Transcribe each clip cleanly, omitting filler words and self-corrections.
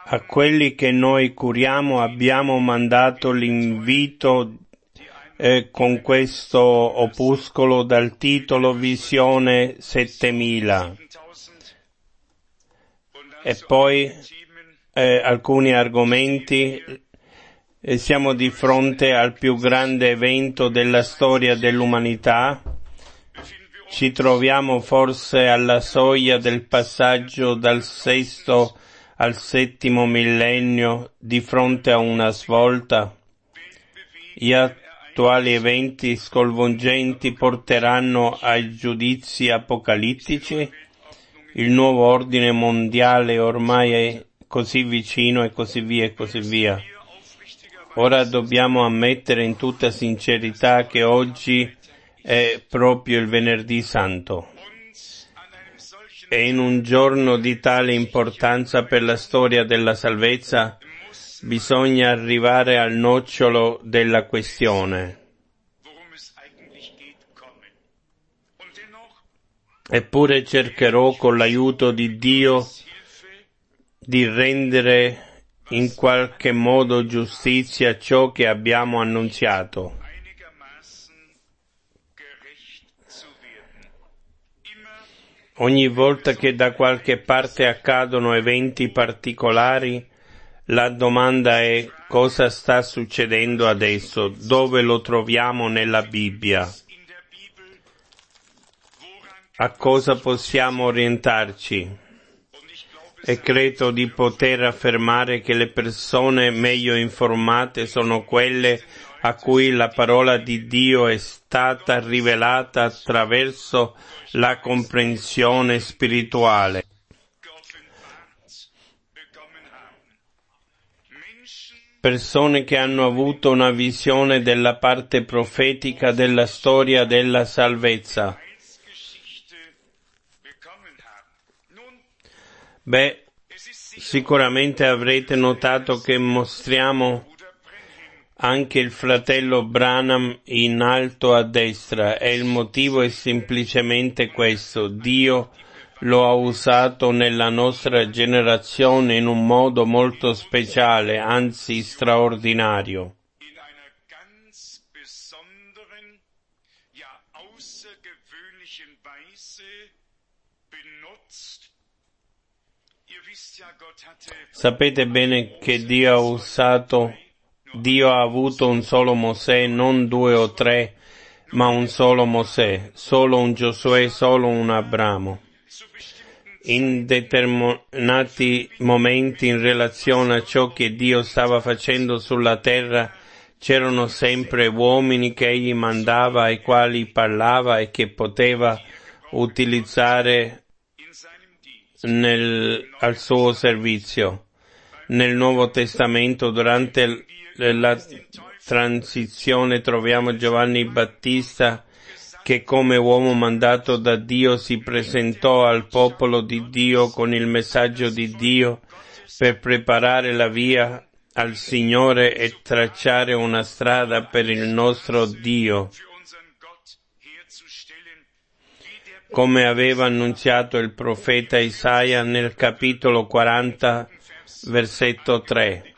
A quelli che noi curiamo abbiamo mandato l'invito con questo opuscolo dal titolo Visione 7000 e poi alcuni argomenti. Siamo di fronte al più grande evento della storia dell'umanità. Ci troviamo forse alla soglia del passaggio dal sesto al settimo millennio, di fronte a una svolta. Gli attuali eventi sconvolgenti porteranno ai giudizi apocalittici. Il nuovo ordine mondiale ormai è così vicino e così via e così via. Ora dobbiamo ammettere in tutta sincerità che oggi è proprio il Venerdì Santo. E in un giorno di tale importanza per la storia della salvezza bisogna arrivare al nocciolo della questione. Eppure cercherò con l'aiuto di Dio di rendere in qualche modo giustizia a ciò che abbiamo annunziato. Ogni volta che da qualche parte accadono eventi particolari, la domanda è: cosa sta succedendo adesso? Dove lo troviamo nella Bibbia? A cosa possiamo orientarci? E credo di poter affermare che le persone meglio informate sono quelle a cui la parola di Dio è stata rivelata attraverso la comprensione spirituale. Persone che hanno avuto una visione della parte profetica della storia della salvezza. Sicuramente avrete notato che mostriamo anche il fratello Branham in alto a destra, e il motivo è semplicemente questo: Dio lo ha usato nella nostra generazione in un modo molto speciale, anzi straordinario. Sapete bene che Dio ha avuto un solo Mosè, non 2 o 3, ma un solo Mosè, solo un Giosuè, solo un Abramo. In determinati momenti in relazione a ciò che Dio stava facendo sulla terra, c'erano sempre uomini che egli mandava, ai quali parlava e che poteva utilizzare al suo servizio. Nel Nuovo Testamento, durante la transizione, troviamo Giovanni Battista che come uomo mandato da Dio si presentò al popolo di Dio con il messaggio di Dio per preparare la via al Signore e tracciare una strada per il nostro Dio, come aveva annunziato il profeta Isaia nel capitolo 40, versetto 3.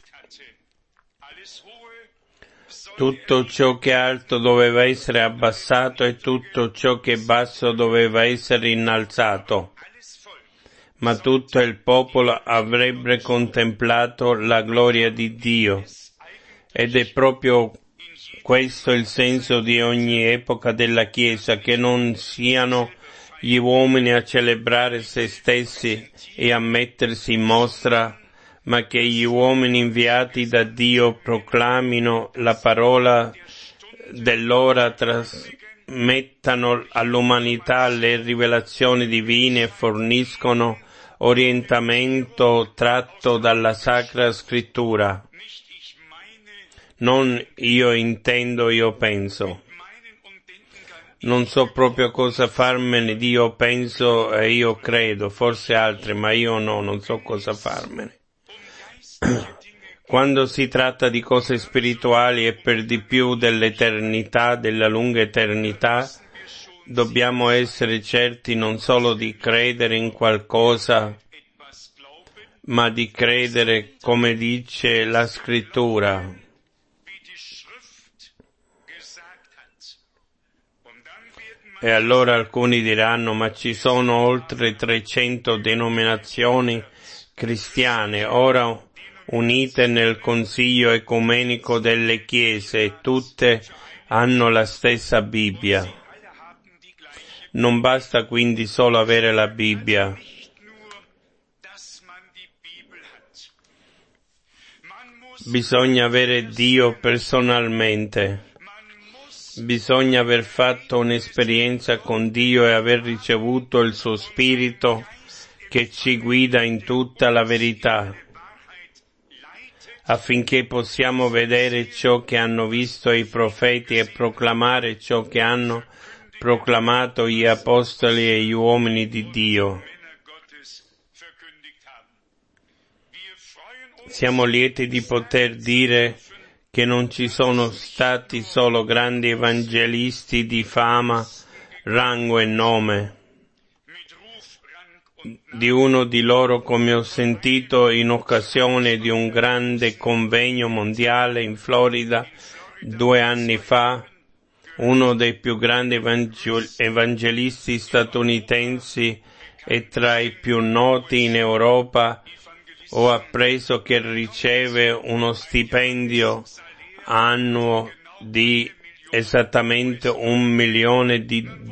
Tutto ciò che è alto doveva essere abbassato e tutto ciò che è basso doveva essere innalzato, ma tutto il popolo avrebbe contemplato la gloria di Dio. Ed è proprio questo il senso di ogni epoca della Chiesa, che non siano gli uomini a celebrare se stessi e a mettersi in mostra, ma che gli uomini inviati da Dio proclamino la parola dell'ora, trasmettano all'umanità le rivelazioni divine e forniscono orientamento tratto dalla Sacra Scrittura. Non io intendo, io penso. Non so proprio cosa farmene di io penso e io credo, forse altri, ma io non so cosa farmene. Quando si tratta di cose spirituali e per di più dell'eternità, della lunga eternità, dobbiamo essere certi non solo di credere in qualcosa, ma di credere come dice la Scrittura. E allora alcuni diranno, ma ci sono oltre 300 denominazioni cristiane, ora unite nel Consiglio Ecumenico delle Chiese, e tutte hanno la stessa Bibbia. Non basta quindi solo avere la Bibbia. Bisogna avere Dio personalmente. Bisogna aver fatto un'esperienza con Dio e aver ricevuto il suo Spirito che ci guida in tutta la verità, affinché possiamo vedere ciò che hanno visto i profeti e proclamare ciò che hanno proclamato gli apostoli e gli uomini di Dio. Siamo lieti di poter dire che non ci sono stati solo grandi evangelisti di fama, rango e nome. Di uno di loro, come ho sentito in occasione di un grande convegno mondiale in Florida 2 anni fa, uno dei più grandi evangelisti statunitensi e tra i più noti in Europa, ho appreso che riceve uno stipendio annuo di esattamente $1 milione.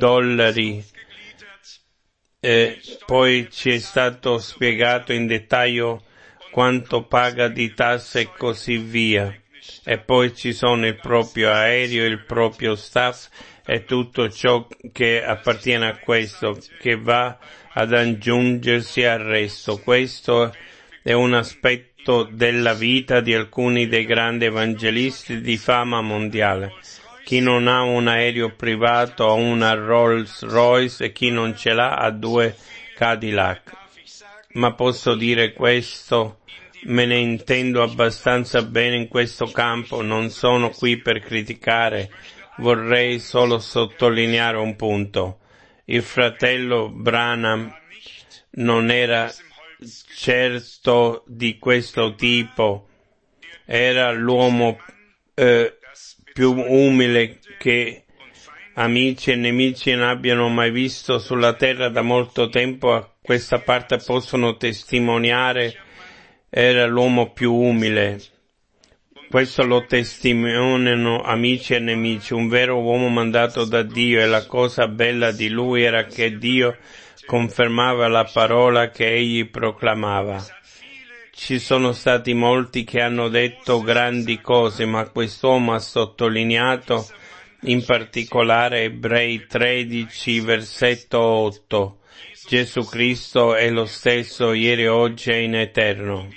Poi ci è stato spiegato in dettaglio quanto paga di tasse e così via. E poi ci sono il proprio aereo, il proprio staff e tutto ciò che appartiene a questo, che va ad aggiungersi al resto. Questo è un aspetto della vita di alcuni dei grandi evangelisti di fama mondiale. Chi non ha un aereo privato ha una Rolls Royce e chi non ce l'ha ha 2 Cadillac. Ma posso dire questo, me ne intendo abbastanza bene in questo campo, non sono qui per criticare, vorrei solo sottolineare un punto. Il fratello Branham non era certo di questo tipo, era l'uomo più umile che amici e nemici ne abbiano mai visto sulla terra da molto tempo a questa parte possono testimoniare, era l'uomo più umile. Questo lo testimoniano amici e nemici, un vero uomo mandato da Dio, e la cosa bella di lui era che Dio confermava la parola che egli proclamava. Ci sono stati molti che hanno detto grandi cose, ma quest'uomo ha sottolineato in particolare Ebrei 13, versetto 8. Gesù Cristo è lo stesso ieri, oggi e in eterno.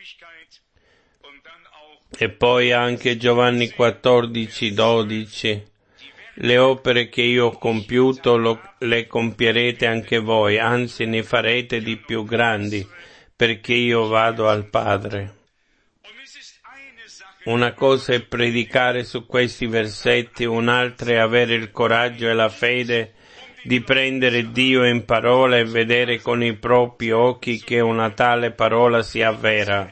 E poi anche Giovanni 14, 12. Le opere che io ho compiuto le compierete anche voi, anzi ne farete di più grandi, perché io vado al Padre. Una cosa è predicare su questi versetti, un'altra è avere il coraggio e la fede di prendere Dio in parola e vedere con i propri occhi che una tale parola sia vera.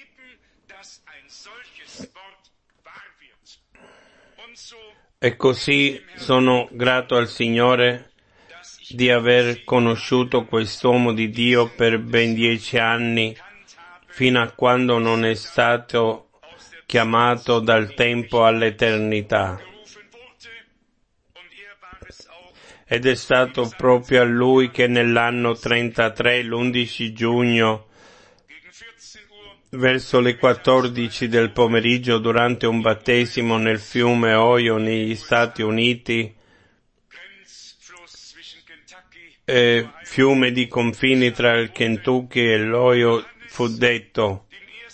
E così sono grato al Signore di aver conosciuto quest'uomo di Dio per ben 10 anni, fino a quando non è stato chiamato dal tempo all'eternità. Ed è stato proprio a lui che nell'anno 33, l'11 giugno, verso le 14 del pomeriggio, durante un battesimo nel fiume Ohio negli Stati Uniti, fiume di confini tra il Kentucky e l'Ohio, fu detto: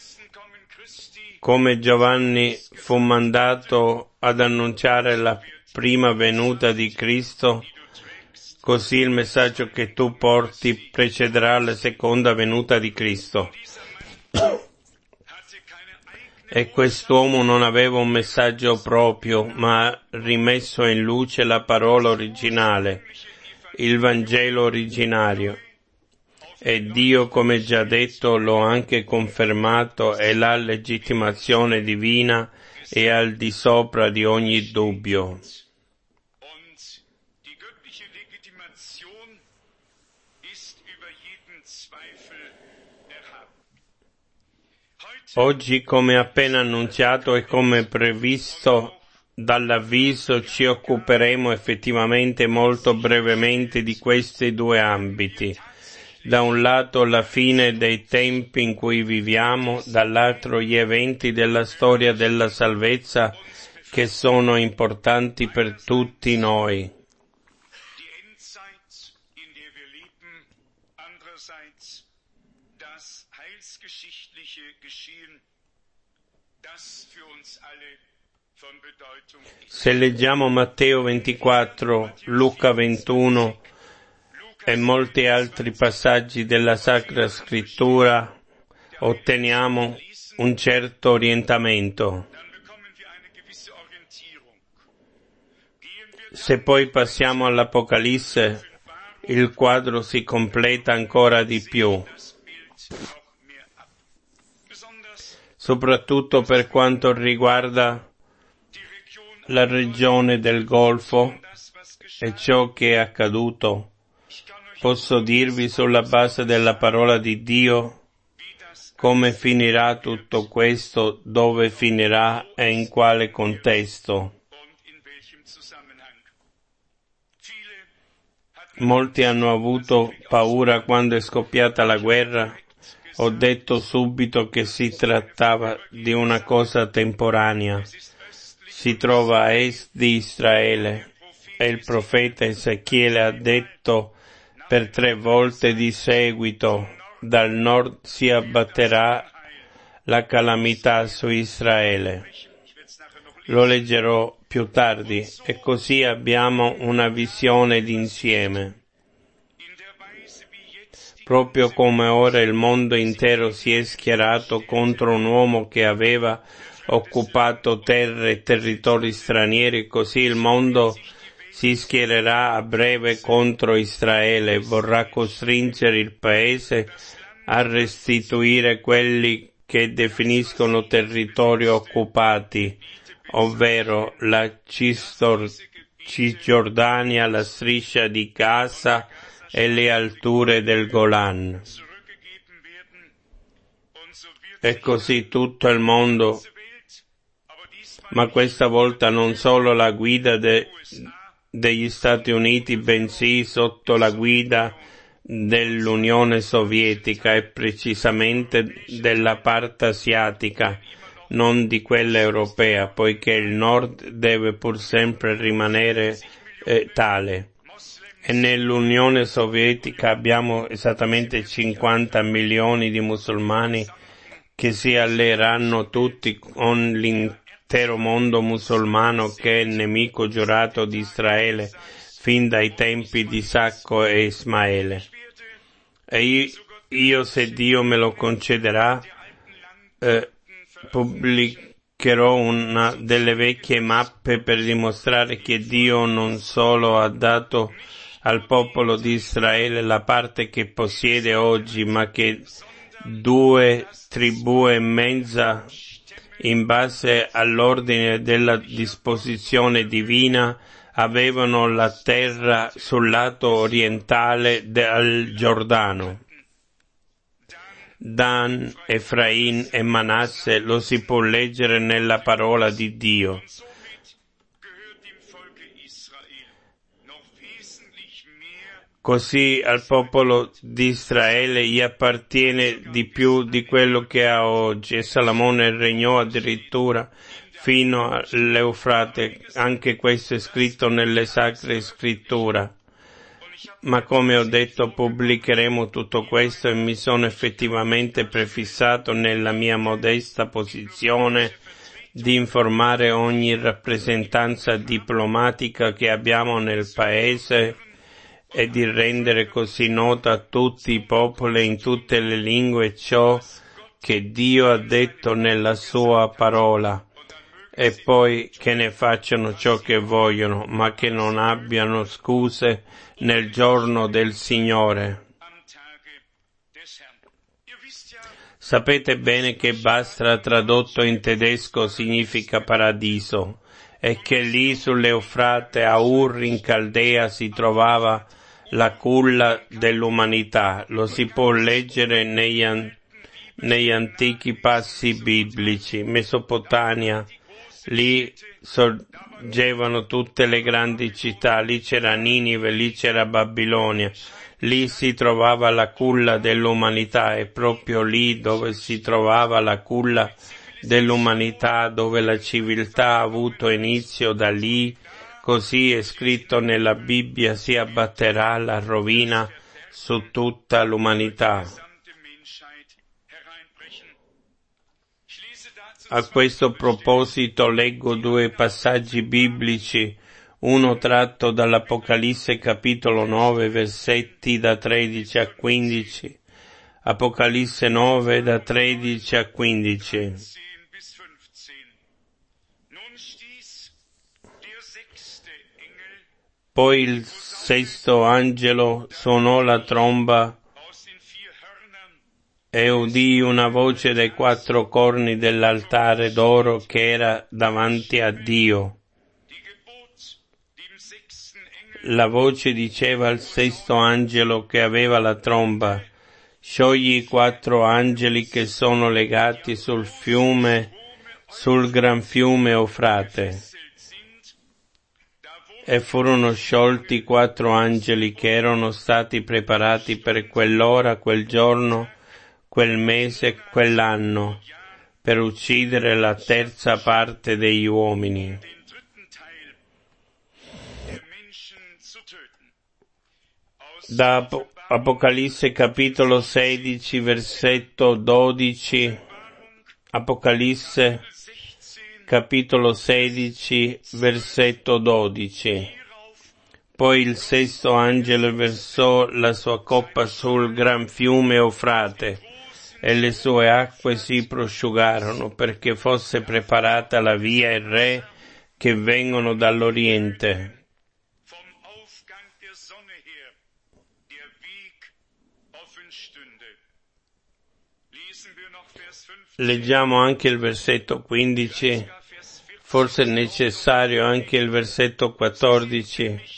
come Giovanni fu mandato ad annunciare la prima venuta di Cristo, così il messaggio che tu porti precederà la seconda venuta di Cristo. E quest'uomo non aveva un messaggio proprio, ma ha rimesso in luce la parola originale, il Vangelo originario. E Dio, come già detto, l'ho anche confermato, e la legittimazione divina è al di sopra di ogni dubbio. Oggi, come appena annunziato e come previsto dall'avviso, ci occuperemo effettivamente molto brevemente di questi due ambiti. Da un lato la fine dei tempi in cui viviamo, dall'altro gli eventi della storia della salvezza che sono importanti per tutti noi. Se leggiamo Matteo 24, Luca 21 e molti altri passaggi della Sacra Scrittura, otteniamo un certo orientamento. Se poi passiamo all'Apocalisse, il quadro si completa ancora di più, soprattutto per quanto riguarda la regione del Golfo e ciò che è accaduto. Posso dirvi sulla base della parola di Dio come finirà tutto questo, dove finirà e in quale contesto. Molti hanno avuto paura quando è scoppiata la guerra. Ho detto subito che si trattava di una cosa temporanea. Si trova a est di Israele e il profeta Ezechiele ha detto per 3 volte di seguito: dal nord si abbatterà la calamità su Israele. Lo leggerò più tardi, e così abbiamo una visione d'insieme. Proprio come ora il mondo intero si è schierato contro un uomo che aveva occupato terre e territori stranieri, così il mondo si schiererà a breve contro Israele e vorrà costringere il paese a restituire quelli che definiscono territori occupati, ovvero la Cisgiordania, la striscia di Gaza e le alture del Golan. E così tutto il mondo, ma questa volta non solo la guida degli Stati Uniti, bensì sotto la guida dell'Unione Sovietica e precisamente della parte asiatica, non di quella europea, poiché il Nord deve pur sempre rimanere tale. E nell'Unione Sovietica abbiamo esattamente 50 milioni di musulmani che si alleeranno tutti con l'intero mondo musulmano, che è il nemico giurato di Israele fin dai tempi di Isacco e Ismaele. E io, se Dio me lo concederà, pubblicherò una delle vecchie mappe per dimostrare che Dio non solo ha dato al popolo di Israele la parte che possiede oggi, ma che 2 tribù e mezza, in base all'ordine della disposizione divina, avevano la terra sul lato orientale del Giordano. Dan, Efrain e Manasse, lo si può leggere nella parola di Dio. Così al popolo di Israele gli appartiene di più di quello che ha oggi, e Salomone regnò addirittura fino all'Eufrate. Anche questo è scritto nelle Sacre Scritture. Ma come ho detto, pubblicheremo tutto questo, e mi sono effettivamente prefissato nella mia modesta posizione di informare ogni rappresentanza diplomatica che abbiamo nel Paese e di rendere così nota a tutti i popoli in tutte le lingue ciò che Dio ha detto nella sua parola, e poi che ne facciano ciò che vogliono, ma che non abbiano scuse nel giorno del Signore. Sapete bene che Basra tradotto in tedesco significa paradiso e che lì sull'Eufrate a Ur in Caldea si trovava la culla dell'umanità. Lo si può leggere negli antichi passi biblici. Mesopotamia, lì sorgevano tutte le grandi città, lì c'era Ninive, lì c'era Babilonia, lì si trovava la culla dell'umanità, e proprio lì dove si trovava la culla dell'umanità, dove la civiltà ha avuto inizio, da lì, così è scritto nella Bibbia, si abbatterà la rovina su tutta l'umanità. A questo proposito leggo due passaggi biblici, uno tratto dall'Apocalisse capitolo 9, versetti da 13 a 15, Apocalisse 9 da 13 a 15. Poi il sesto angelo suonò la tromba e udì una voce dai quattro corni dell'altare d'oro che era davanti a Dio. La voce diceva al sesto angelo che aveva la tromba: sciogli i quattro angeli che sono legati sul gran fiume Eufrate. E furono sciolti i quattro angeli che erano stati preparati per quell'ora, quel giorno, quel mese, quell'anno, per uccidere la terza parte degli uomini. Da Apocalisse capitolo 16, versetto 12, Apocalisse capitolo 16, versetto 12. Poi il sesto angelo versò la sua coppa sul gran fiume Eufrate, e le sue acque si prosciugarono, perché fosse preparata la via ai re che vengono dall'Oriente. Leggiamo anche il versetto 15, forse è necessario anche il versetto 14.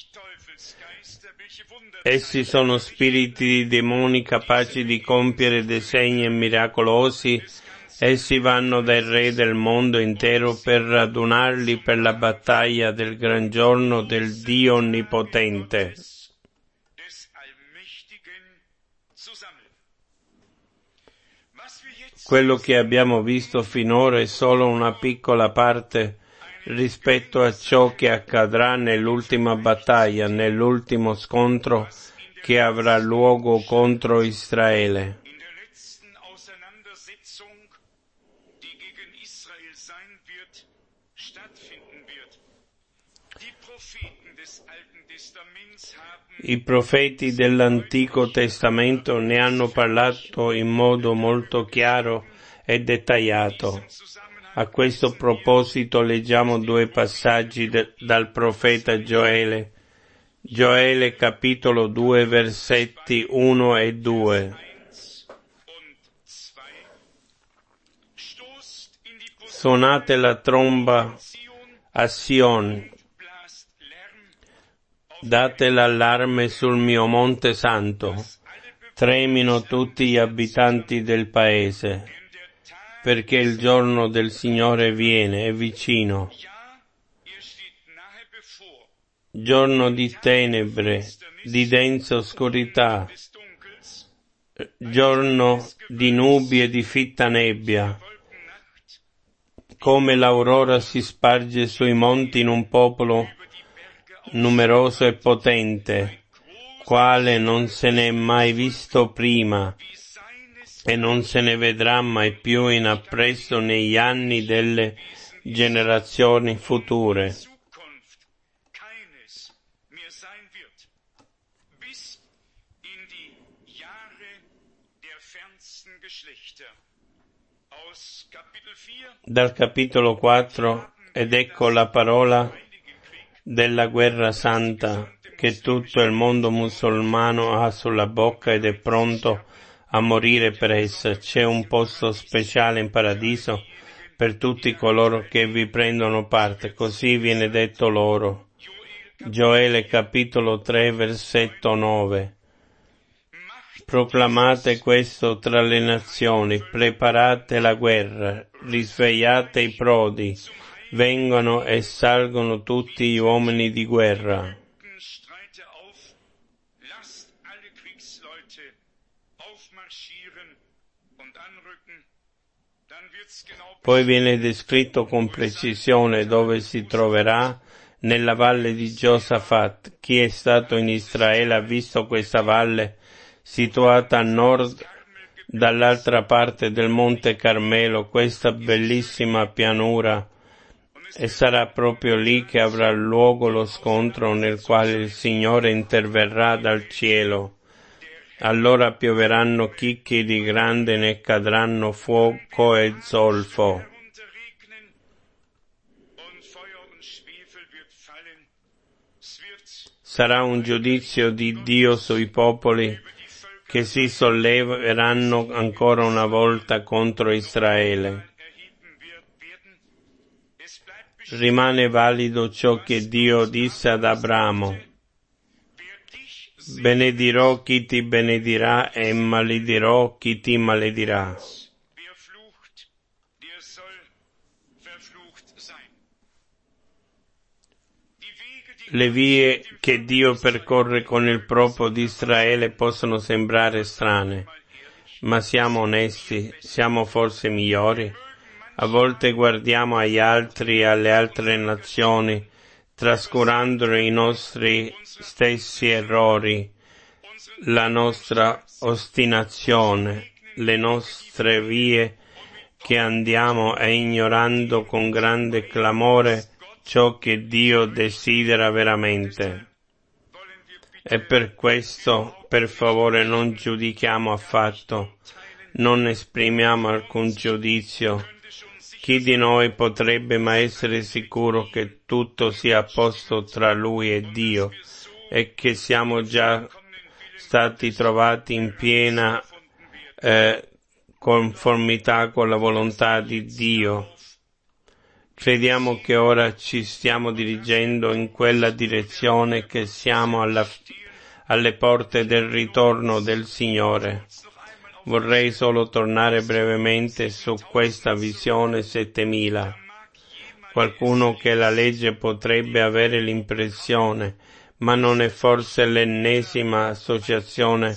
Essi sono spiriti di demoni capaci di compiere dei segni miracolosi. Essi vanno dai re del mondo intero per radunarli per la battaglia del gran giorno del Dio Onnipotente. Quello che abbiamo visto finora è solo una piccola parte rispetto a ciò che accadrà nell'ultima battaglia, nell'ultimo scontro che avrà luogo contro Israele. I profeti dell'Antico Testamento ne hanno parlato in modo molto chiaro e dettagliato. A questo proposito leggiamo due passaggi dal profeta Gioele. Gioele capitolo 2 versetti 1 e 2. Suonate la tromba a Sion, date l'allarme sul mio monte santo, tremino tutti gli abitanti del paese, perché il giorno del Signore viene, è vicino. Giorno di tenebre, di densa oscurità, giorno di nubi e di fitta nebbia, come l'aurora si sparge sui monti in un popolo numeroso e potente, quale non se n'è mai visto prima e non se ne vedrà mai più in appresso negli anni delle generazioni future. Dal capitolo 4, ed ecco la parola della guerra santa che tutto il mondo musulmano ha sulla bocca ed è pronto a morire per essa. C'è un posto speciale in paradiso per tutti coloro che vi prendono parte, così viene detto loro. Gioele capitolo 3 versetto 9. Proclamate questo tra le nazioni, preparate la guerra, risvegliate i prodi, vengono e salgono tutti gli uomini di guerra. Poi viene descritto con precisione dove si troverà, nella valle di Giosafat. Chi è stato in Israele ha visto questa valle situata a nord dall'altra parte del Monte Carmelo, questa bellissima pianura, e sarà proprio lì che avrà luogo lo scontro nel quale il Signore interverrà dal cielo. Allora pioveranno chicchi di grande, ne cadranno fuoco e zolfo. Sarà un giudizio di Dio sui popoli che si solleveranno ancora una volta contro Israele. Rimane valido ciò che Dio disse ad Abramo: benedirò chi ti benedirà e maledirò chi ti maledirà. Le vie che Dio percorre con il popolo di Israele possono sembrare strane, ma siamo onesti, siamo forse migliori? A volte guardiamo agli altri e alle altre nazioni, trascurando i nostri stessi errori, la nostra ostinazione, le nostre vie che andiamo e ignorando con grande clamore ciò che Dio desidera veramente. E per questo, per favore, non giudichiamo affatto, non esprimiamo alcun giudizio. Chi di noi potrebbe mai essere sicuro che tutto sia a posto tra lui e Dio e che siamo già stati trovati in piena conformità con la volontà di Dio? Crediamo che ora ci stiamo dirigendo in quella direzione, che siamo alle porte del ritorno del Signore. Vorrei solo tornare brevemente su questa visione 7000. Qualcuno che la legge potrebbe avere l'impressione, ma non è forse l'ennesima associazione,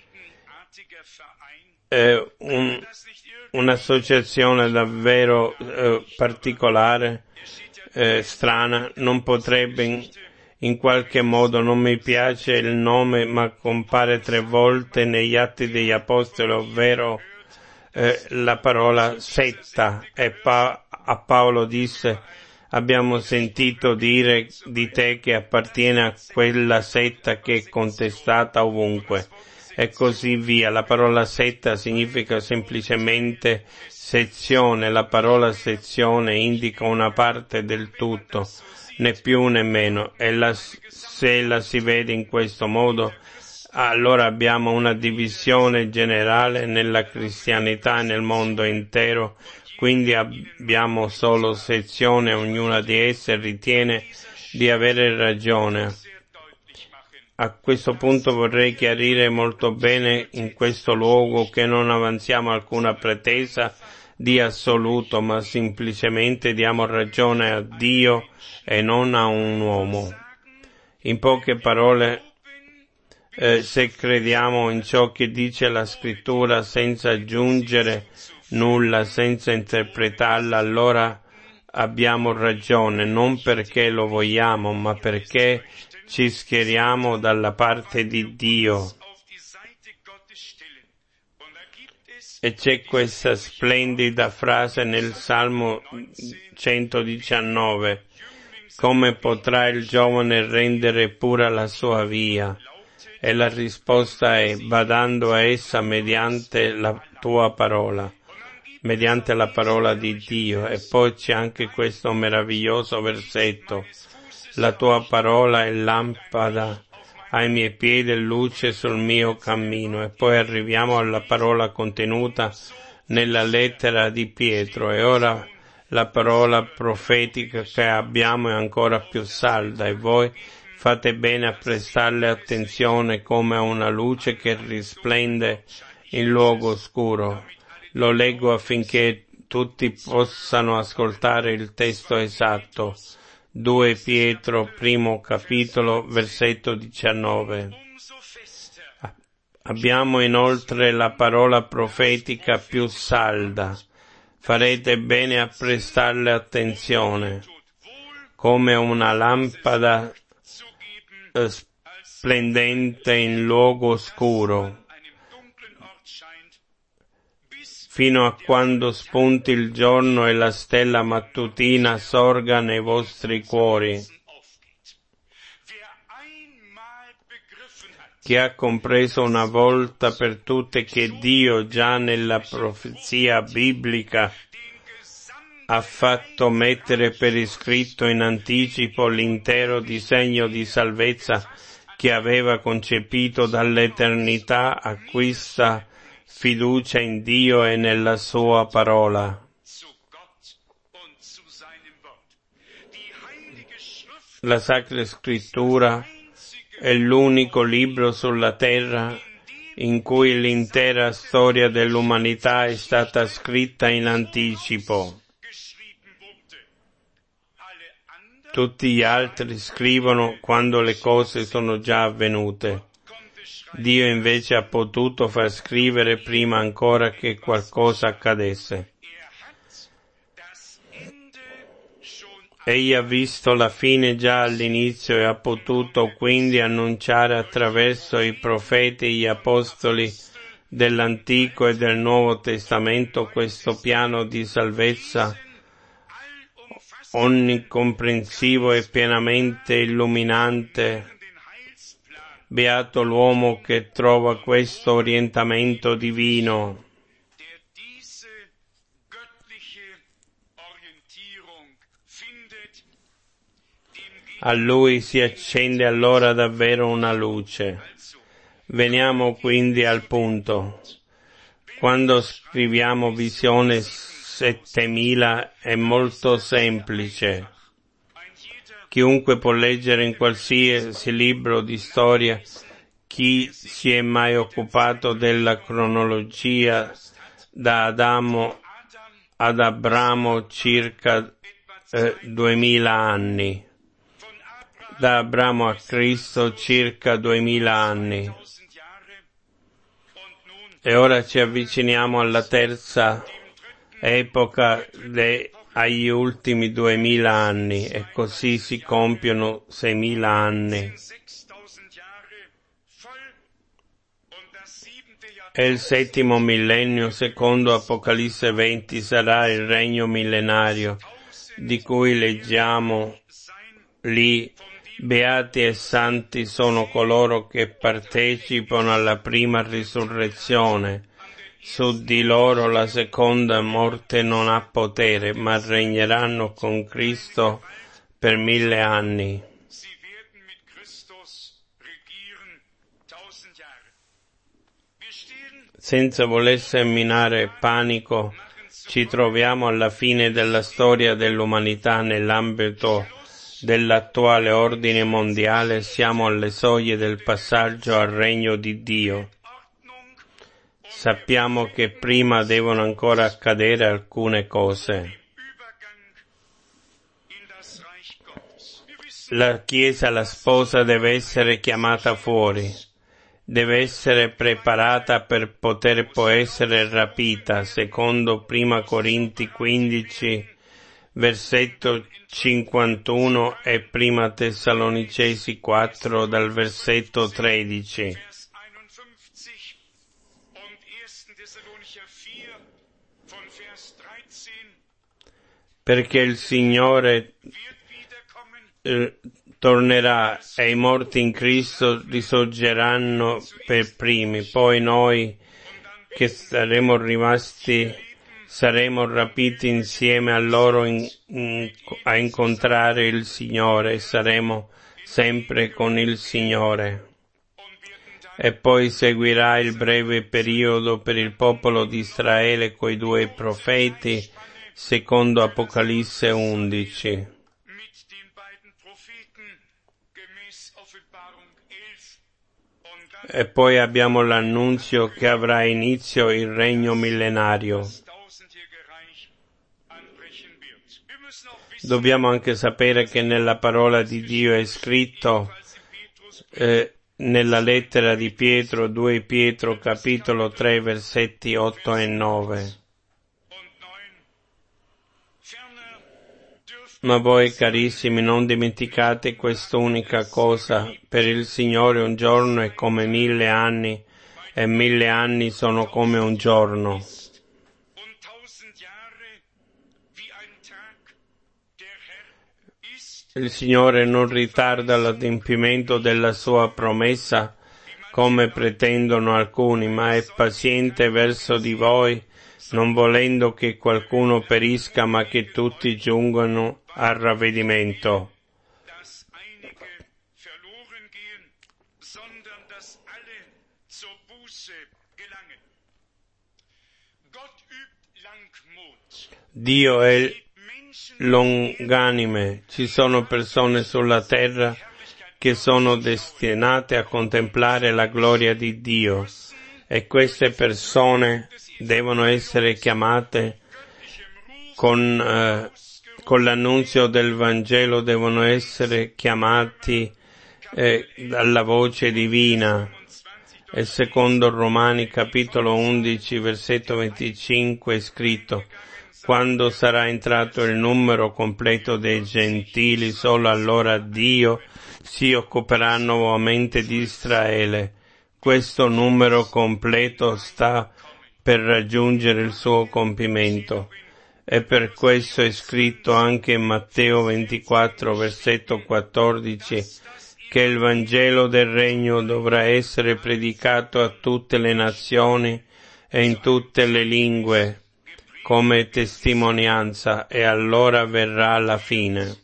un'associazione davvero particolare, strana, non potrebbe in qualche modo, non mi piace il nome, ma compare 3 volte negli Atti degli Apostoli, ovvero la parola setta, e a Paolo disse: abbiamo sentito dire di te che appartiene a quella setta che è contestata ovunque, e così via. La parola setta significa semplicemente sezione. La parola sezione indica una parte del tutto, né più né meno, e se la si vede in questo modo, allora abbiamo una divisione generale nella cristianità nel mondo intero. Quindi abbiamo solo sezioni, ognuna di esse ritiene di avere ragione. A questo punto vorrei chiarire molto bene in questo luogo che non avanziamo alcuna pretesa di assoluto, ma semplicemente diamo ragione a Dio e non a un uomo. In poche parole, se crediamo in ciò che dice la Scrittura senza aggiungere nulla, senza interpretarla, allora abbiamo ragione, non perché lo vogliamo, ma perché ci schieriamo dalla parte di Dio. E c'è questa splendida frase nel Salmo 119: come potrà il giovane rendere pura la sua via? E la risposta è: badando a essa mediante la tua parola, mediante la parola di Dio. E poi c'è anche questo meraviglioso versetto: la tua parola è lampada ai miei piedi e luce sul mio cammino. E poi arriviamo alla parola contenuta nella lettera di Pietro. E ora la parola profetica che abbiamo è ancora più salda, e voi fate bene a prestarle attenzione come a una luce che risplende in luogo oscuro. Lo leggo affinché tutti possano ascoltare il testo esatto. 2 Pietro, primo capitolo, versetto 19. Abbiamo inoltre la parola profetica più salda. Farete bene a prestarle attenzione, come una lampada splendente in luogo oscuro, fino a quando spunti il giorno e la stella mattutina sorga nei vostri cuori. Chi ha compreso una volta per tutte che Dio già nella profezia biblica ha fatto mettere per iscritto in anticipo l'intero disegno di salvezza che aveva concepito dall'eternità, acquista fiducia in Dio e nella sua parola. La Sacra Scrittura è l'unico libro sulla terra in cui l'intera storia dell'umanità è stata scritta in anticipo. Tutti gli altri scrivono quando le cose sono già avvenute. Dio invece ha potuto far scrivere prima ancora che qualcosa accadesse. Egli ha visto la fine già all'inizio e ha potuto quindi annunciare attraverso i profeti e gli apostoli dell'Antico e del Nuovo Testamento questo piano di salvezza onnicomprensivo e pienamente illuminante. Beato l'uomo che trova questo orientamento divino. A lui si accende allora davvero una luce. Veniamo quindi al punto. Quando scriviamo Visione 7000 è molto semplice. Chiunque può leggere in qualsiasi libro di storia. Chi si è mai occupato della cronologia da Adamo ad Abramo circa 2000 anni. Da Abramo a Cristo circa 2000 anni. E ora ci avviciniamo alla terza epoca agli ultimi 2000 anni, e così si compiono 6000 anni. E il settimo millennio, secondo Apocalisse 20, sarà il regno millenario, di cui leggiamo lì. Beati e santi sono coloro che partecipano alla prima risurrezione. Su di loro la seconda morte non ha potere, ma regneranno con Cristo per 1000 anni. Senza voler seminare panico, ci troviamo alla fine della storia dell'umanità nell'ambito dell'attuale ordine mondiale. Siamo alle soglie del passaggio al regno di Dio. Sappiamo che prima devono ancora accadere alcune cose. La Chiesa, la sposa, deve essere chiamata fuori, deve essere preparata per poter poi essere rapita, secondo Prima Corinti 15, versetto 51 e Prima Tessalonicesi 4 dal versetto 13. Perché il Signore tornerà e i morti in Cristo risorgeranno per primi, poi noi che saremo rimasti saremo rapiti insieme a loro a incontrare il Signore e saremo sempre con il Signore. e poi seguirà il breve periodo per il popolo di Israele coi 2 profeti, secondo Apocalisse 11. E poi abbiamo l'annunzio che avrà inizio il regno millenario. Dobbiamo anche sapere che nella parola di Dio è scritto nella lettera di Pietro, 2 Pietro, capitolo 3, versetti 8 e 9. Ma voi, carissimi, non dimenticate quest'unica cosa: per il Signore un giorno è come 1000 anni, e 1000 anni sono come un giorno. Il Signore non ritarda l'adempimento della sua promessa, come pretendono alcuni, ma è paziente verso di voi, non volendo che qualcuno perisca, ma che tutti giungano al ravvedimento. Dio è longanime. Ci sono persone sulla terra che sono destinate a contemplare la gloria di Dio, e queste persone devono essere chiamate con l'annunzio del Vangelo, devono essere chiamati dalla voce divina. E secondo Romani capitolo 11 versetto 25 è scritto: quando sarà entrato il numero completo dei gentili, solo allora Dio si occuperà nuovamente di Israele. Questo numero completo sta per raggiungere il suo compimento, e per questo è scritto anche in Matteo 24 versetto 14 che il Vangelo del Regno dovrà essere predicato a tutte le nazioni e in tutte le lingue come testimonianza, e allora verrà la fine.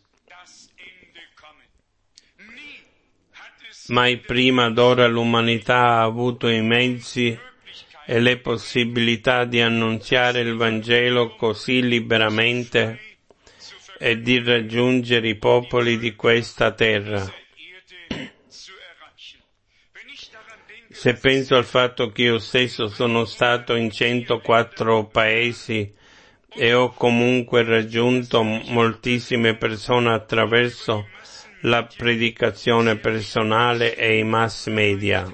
Mai prima d'ora l'umanità ha avuto i mezzi e le possibilità di annunziare il Vangelo così liberamente e di raggiungere i popoli di questa terra. Se penso al fatto che io stesso sono stato in 104 paesi e ho comunque raggiunto moltissime persone attraverso la predicazione personale e i mass media,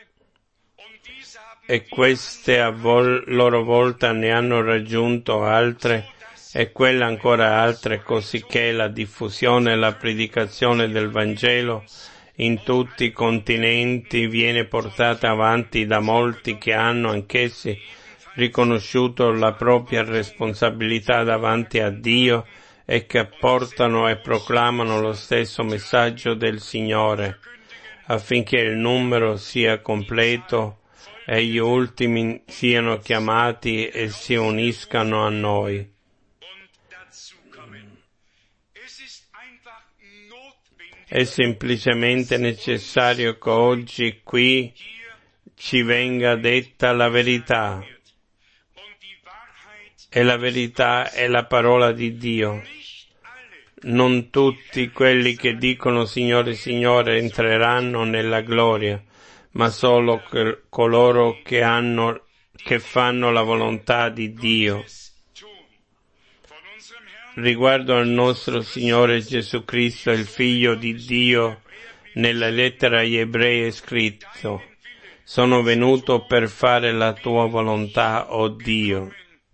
e queste a loro volta ne hanno raggiunto altre e quelle ancora altre, cosicché la diffusione e la predicazione del Vangelo in tutti i continenti viene portata avanti da molti che hanno anch'essi riconosciuto la propria responsabilità davanti a Dio e che portano e proclamano lo stesso messaggio del Signore, affinché il numero sia completo e gli ultimi siano chiamati e si uniscano a noi. È semplicemente necessario che oggi qui ci venga detta la verità, e la verità è la parola di Dio. Non tutti quelli che dicono Signore, Signore entreranno nella gloria, ma solo coloro che fanno la volontà di Dio. Riguardo al nostro Signore Gesù Cristo, il Figlio di Dio, nella lettera agli Ebrei è scritto: sono venuto per fare la tua volontà, o Dio.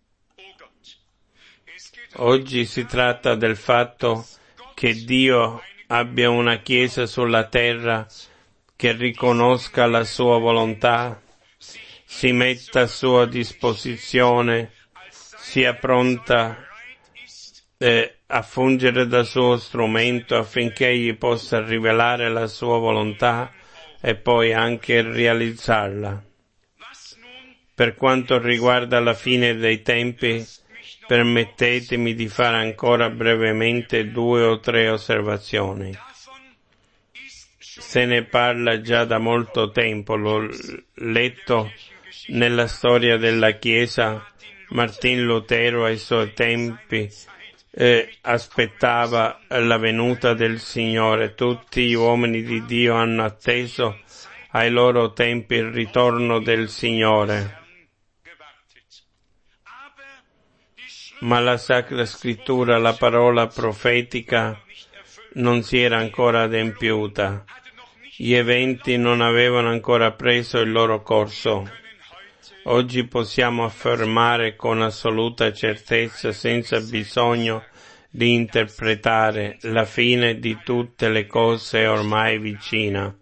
Oggi si tratta del fatto che Dio abbia una Chiesa sulla terra che riconosca la sua volontà, si metta a sua disposizione, sia pronta a fungere da suo strumento affinché egli possa rivelare la sua volontà e poi anche realizzarla. Per quanto riguarda la fine dei tempi, permettetemi di fare ancora brevemente 2 o 3 osservazioni. Se ne parla già da molto tempo, l'ho letto nella storia della Chiesa. Martin Lutero ai suoi tempi aspettava la venuta del Signore. Tutti gli uomini di Dio hanno atteso ai loro tempi il ritorno del Signore. Ma la Sacra Scrittura, la parola profetica, non si era ancora adempiuta. Gli eventi non avevano ancora preso il loro corso. Oggi possiamo affermare con assoluta certezza, senza bisogno di interpretare, la fine di tutte le cose è ormai vicina.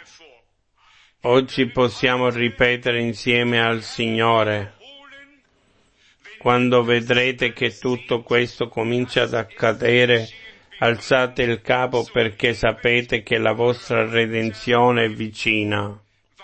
Oggi possiamo ripetere insieme al Signore: quando vedrete che tutto questo comincia ad accadere, alzate il capo, perché sapete che la vostra redenzione è vicina.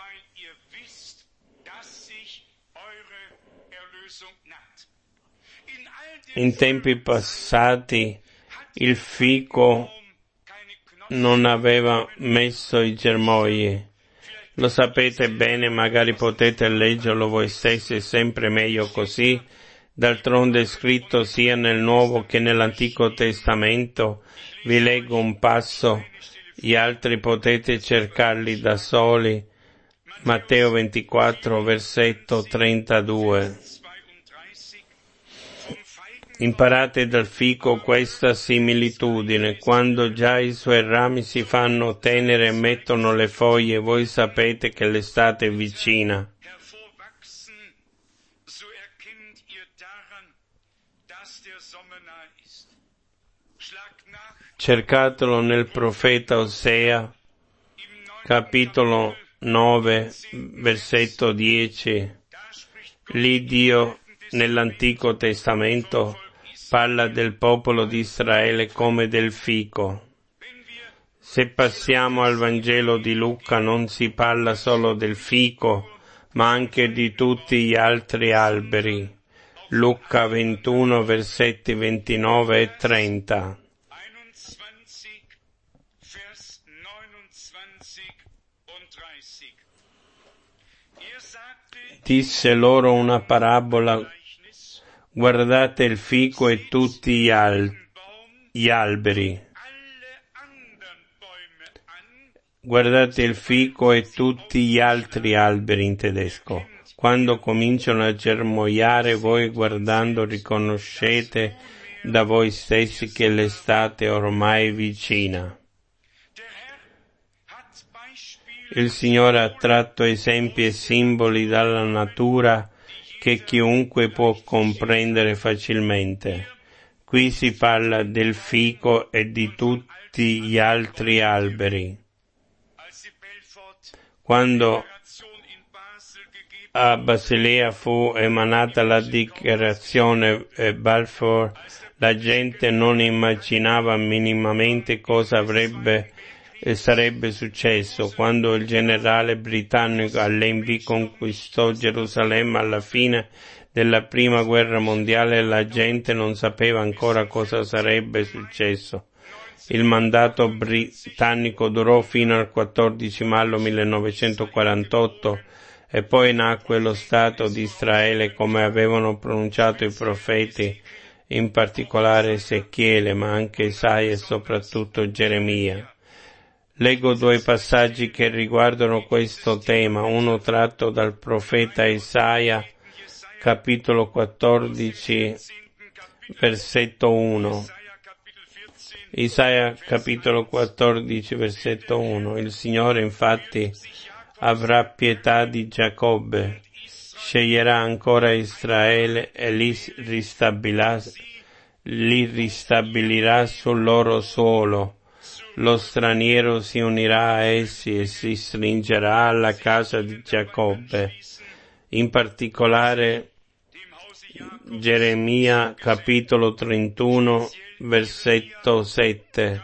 In tempi passati il fico non aveva messo i germogli. Lo sapete bene, magari potete leggerlo voi stessi, è sempre meglio così. D'altronde è scritto sia nel Nuovo che nell'Antico Testamento. Vi leggo un passo, gli altri potete cercarli da soli. Matteo 24, versetto 32. Imparate dal fico questa similitudine: quando già i suoi rami si fanno tenere e mettono le foglie, voi sapete che l'estate è vicina. Cercatelo nel profeta Osea, capitolo 9, versetto 10. Lì Dio, nell'Antico Testamento, parla del popolo di Israele come del fico. Se passiamo al Vangelo di Luca non si parla solo del fico, ma anche di tutti gli altri alberi. Luca 21, versetti 29 e 30. Disse loro una parabola: guardate il fico e tutti gli alberi. Guardate il fico e tutti gli altri alberi in tedesco. Quando cominciano a germogliare, voi guardando riconoscete da voi stessi che l'estate è ormai vicina. Il Signore ha tratto esempi e simboli dalla natura che chiunque può comprendere facilmente. Qui si parla del fico e di tutti gli altri alberi. Quando a Basilea fu emanata la dichiarazione Balfour, la gente non immaginava minimamente cosa sarebbe successo. Quando il generale britannico Allenby conquistò Gerusalemme alla fine della Prima Guerra Mondiale, la gente non sapeva ancora cosa sarebbe successo. Il mandato britannico durò fino al 14 maggio 1948 e poi nacque lo Stato di Israele, come avevano pronunciato i profeti, in particolare Ezechiele, ma anche Isaia e soprattutto Geremia. Leggo due passaggi che riguardano questo tema, uno tratto dal profeta Isaia, capitolo 14, versetto 1. Isaia, capitolo 14, versetto 1. Il Signore infatti avrà pietà di Giacobbe, sceglierà ancora Israele e li ristabilirà sul loro suolo. Lo straniero si unirà a essi e si stringerà alla casa di Giacobbe. In particolare Geremia, capitolo 31, versetto 7.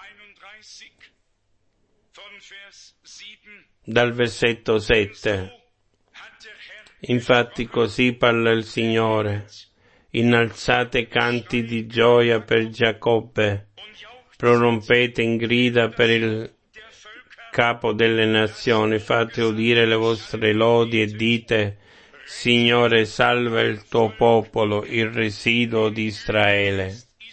Dal versetto 7. Infatti così parla il Signore: innalzate canti di gioia per Giacobbe, prorompete in grida per il capo delle nazioni, fate udire le vostre lodi e dite: Signore, salva il tuo popolo, il residuo di Israele.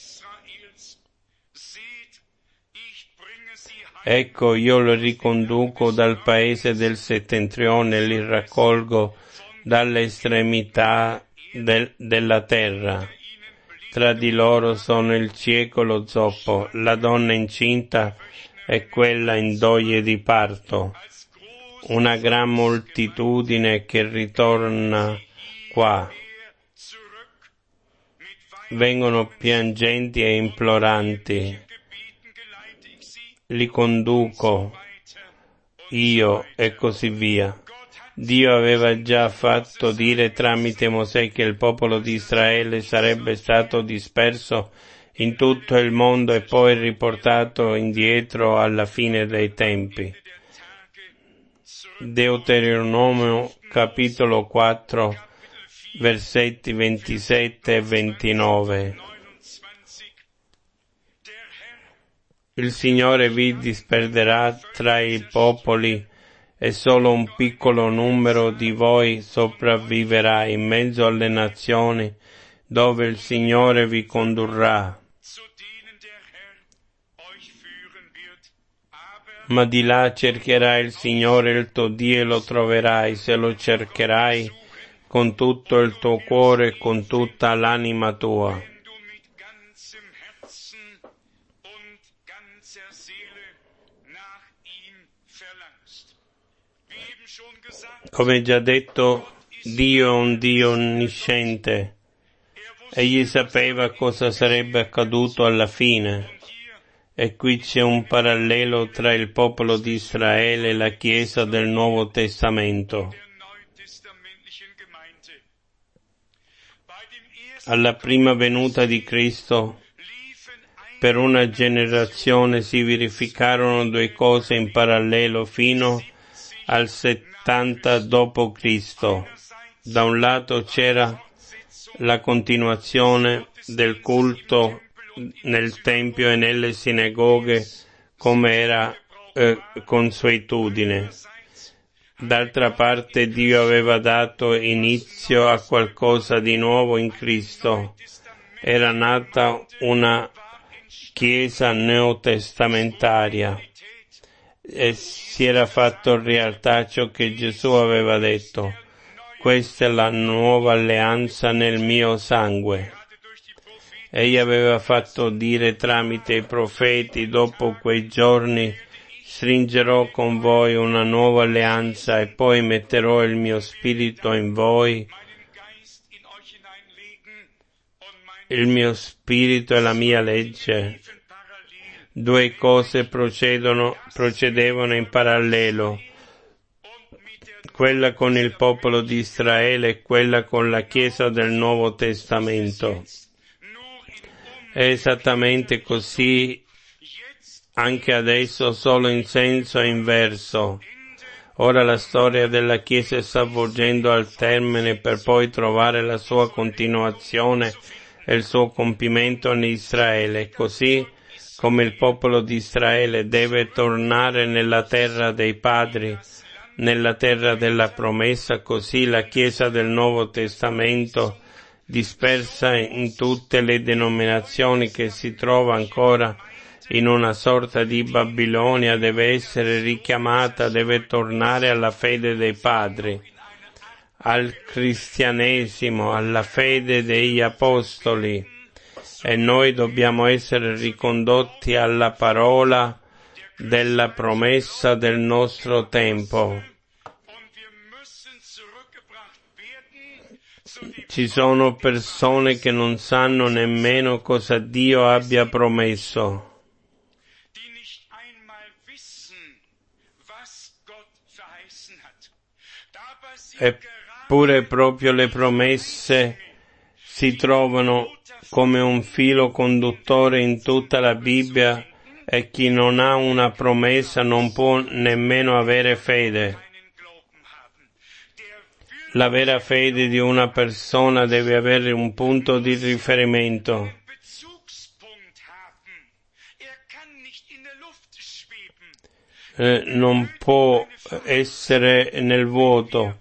Ecco, io lo riconduco dal paese del settentrione, li raccolgo dalle estremità della terra. Tra di loro sono il cieco e lo zoppo, la donna incinta e quella in doglie di parto. Una gran moltitudine che ritorna qua. Vengono piangenti e imploranti. Li conduco io e così via. Dio aveva già fatto dire tramite Mosè che il popolo di Israele sarebbe stato disperso in tutto il mondo e poi riportato indietro alla fine dei tempi. Deuteronomio capitolo 4 versetti 27 e 29. Il Signore vi disperderà tra i popoli e solo un piccolo numero di voi sopravviverà in mezzo alle nazioni dove il Signore vi condurrà. Ma di là cercherai il Signore il tuo Dio e lo troverai se lo cercherai con tutto il tuo cuore e con tutta l'anima tua. Come già detto, Dio è un Dio onnisciente. Egli sapeva cosa sarebbe accaduto alla fine. E qui c'è un parallelo tra il popolo di Israele e la Chiesa del Nuovo Testamento. Alla prima venuta di Cristo, per una generazione si verificarono due cose in parallelo fino al 70 dopo Cristo. Da un lato c'era la continuazione del culto nel Tempio e nelle sinagoghe come era consuetudine. D'altra parte Dio aveva dato inizio a qualcosa di nuovo in Cristo. Era nata una Chiesa neotestamentaria e si era fatto realtà ciò che Gesù aveva detto: questa è la nuova alleanza nel mio sangue. Egli aveva fatto dire tramite i profeti: dopo quei giorni stringerò con voi una nuova alleanza e poi metterò il mio spirito in voi, il mio spirito e la mia legge. Due cose procedevano in parallelo, quella con il popolo di Israele e quella con la Chiesa del Nuovo Testamento. È esattamente così anche adesso, solo in senso inverso. Ora la storia della Chiesa sta volgendo al termine per poi trovare la sua continuazione e il suo compimento in Israele, così come il popolo di Israele deve tornare nella terra dei padri, nella terra della promessa, così la Chiesa del Nuovo Testamento, dispersa in tutte le denominazioni che si trova ancora in una sorta di Babilonia, deve essere richiamata, deve tornare alla fede dei padri, al cristianesimo, alla fede degli apostoli, e noi dobbiamo essere ricondotti alla parola della promessa del nostro tempo. Ci sono persone che non sanno nemmeno cosa Dio abbia promesso. Eppure proprio le promesse si trovano come un filo conduttore in tutta la Bibbia, e chi non ha una promessa non può nemmeno avere fede. La vera fede di una persona deve avere un punto di riferimento. non può essere nel vuoto,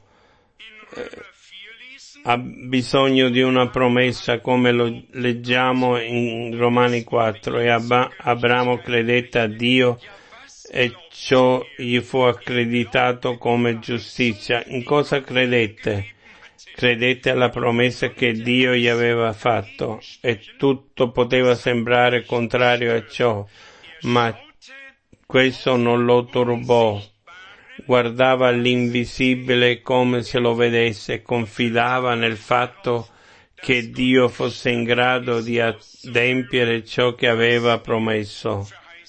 ha bisogno di una promessa, come lo leggiamo in Romani 4, e Abramo credette a Dio e ciò gli fu accreditato come giustizia. In cosa credette? Credette alla promessa che Dio gli aveva fatto, e tutto poteva sembrare contrario a ciò, ma questo non lo turbò. Guardava l'invisibile come se lo vedesse e confidava nel fatto che Dio fosse in grado di adempiere ciò che aveva promesso.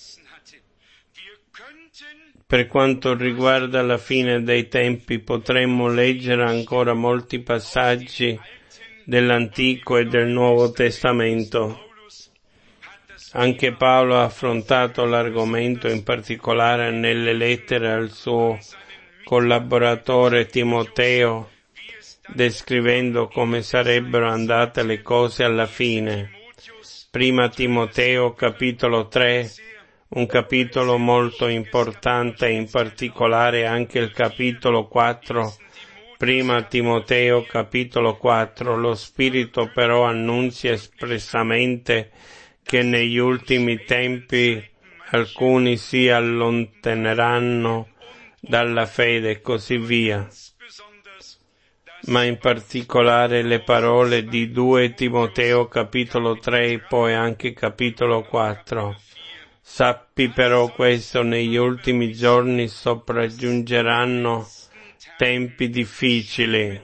Per quanto riguarda la fine dei tempi, potremmo leggere ancora molti passaggi dell'Antico e del Nuovo Testamento. Anche Paolo ha affrontato l'argomento, in particolare nelle lettere al suo collaboratore Timoteo, descrivendo come sarebbero andate le cose alla fine. Prima Timoteo, capitolo 3, un capitolo molto importante, in particolare anche il capitolo 4. Prima Timoteo, capitolo 4, lo Spirito però annunzia espressamente che negli ultimi tempi alcuni si allontaneranno dalla fede e così via. Ma in particolare le parole di 2 Timoteo capitolo 3 e poi anche capitolo 4. Sappi però questo, negli ultimi giorni sopraggiungeranno tempi difficili.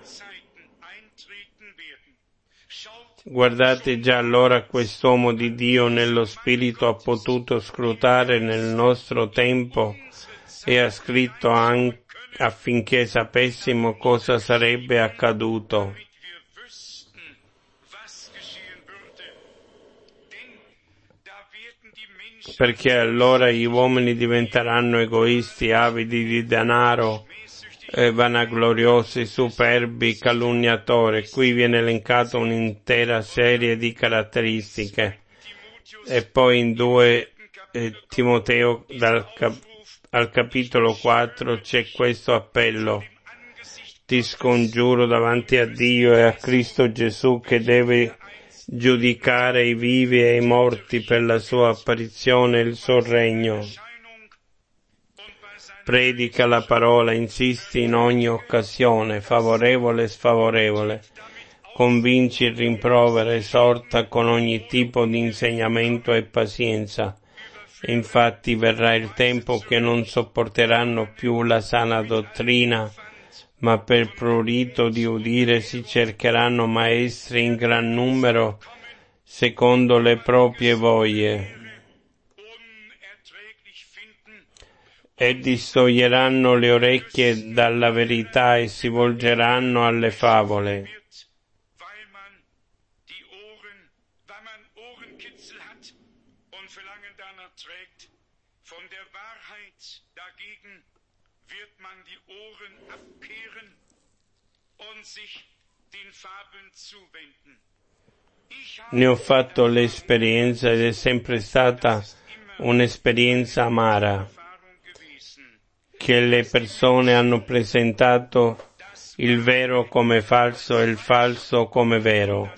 Guardate, già allora quest'uomo di Dio nello Spirito ha potuto scrutare nel nostro tempo e ha scritto anche affinché sapessimo cosa sarebbe accaduto. Perché allora gli uomini diventeranno egoisti, avidi di denaro, vanagloriosi, superbi, calunniatori. Qui viene elencato un'intera serie di caratteristiche. E poi in 2 Timoteo al capitolo 4 c'è questo appello: ti scongiuro davanti a Dio e a Cristo Gesù, che deve giudicare i vivi e i morti per la sua apparizione e il suo regno. Predica la parola, insisti in ogni occasione, favorevole e sfavorevole. Convinci, rimprovera, esorta con ogni tipo di insegnamento e pazienza. Infatti verrà il tempo che non sopporteranno più la sana dottrina, ma per prurito di udire si cercheranno maestri in gran numero secondo le proprie voglie, e distoglieranno le orecchie dalla verità e si volgeranno alle favole. Ne ho fatto l'esperienza ed è sempre stata un'esperienza amara, che le persone hanno presentato il vero come falso e il falso come vero.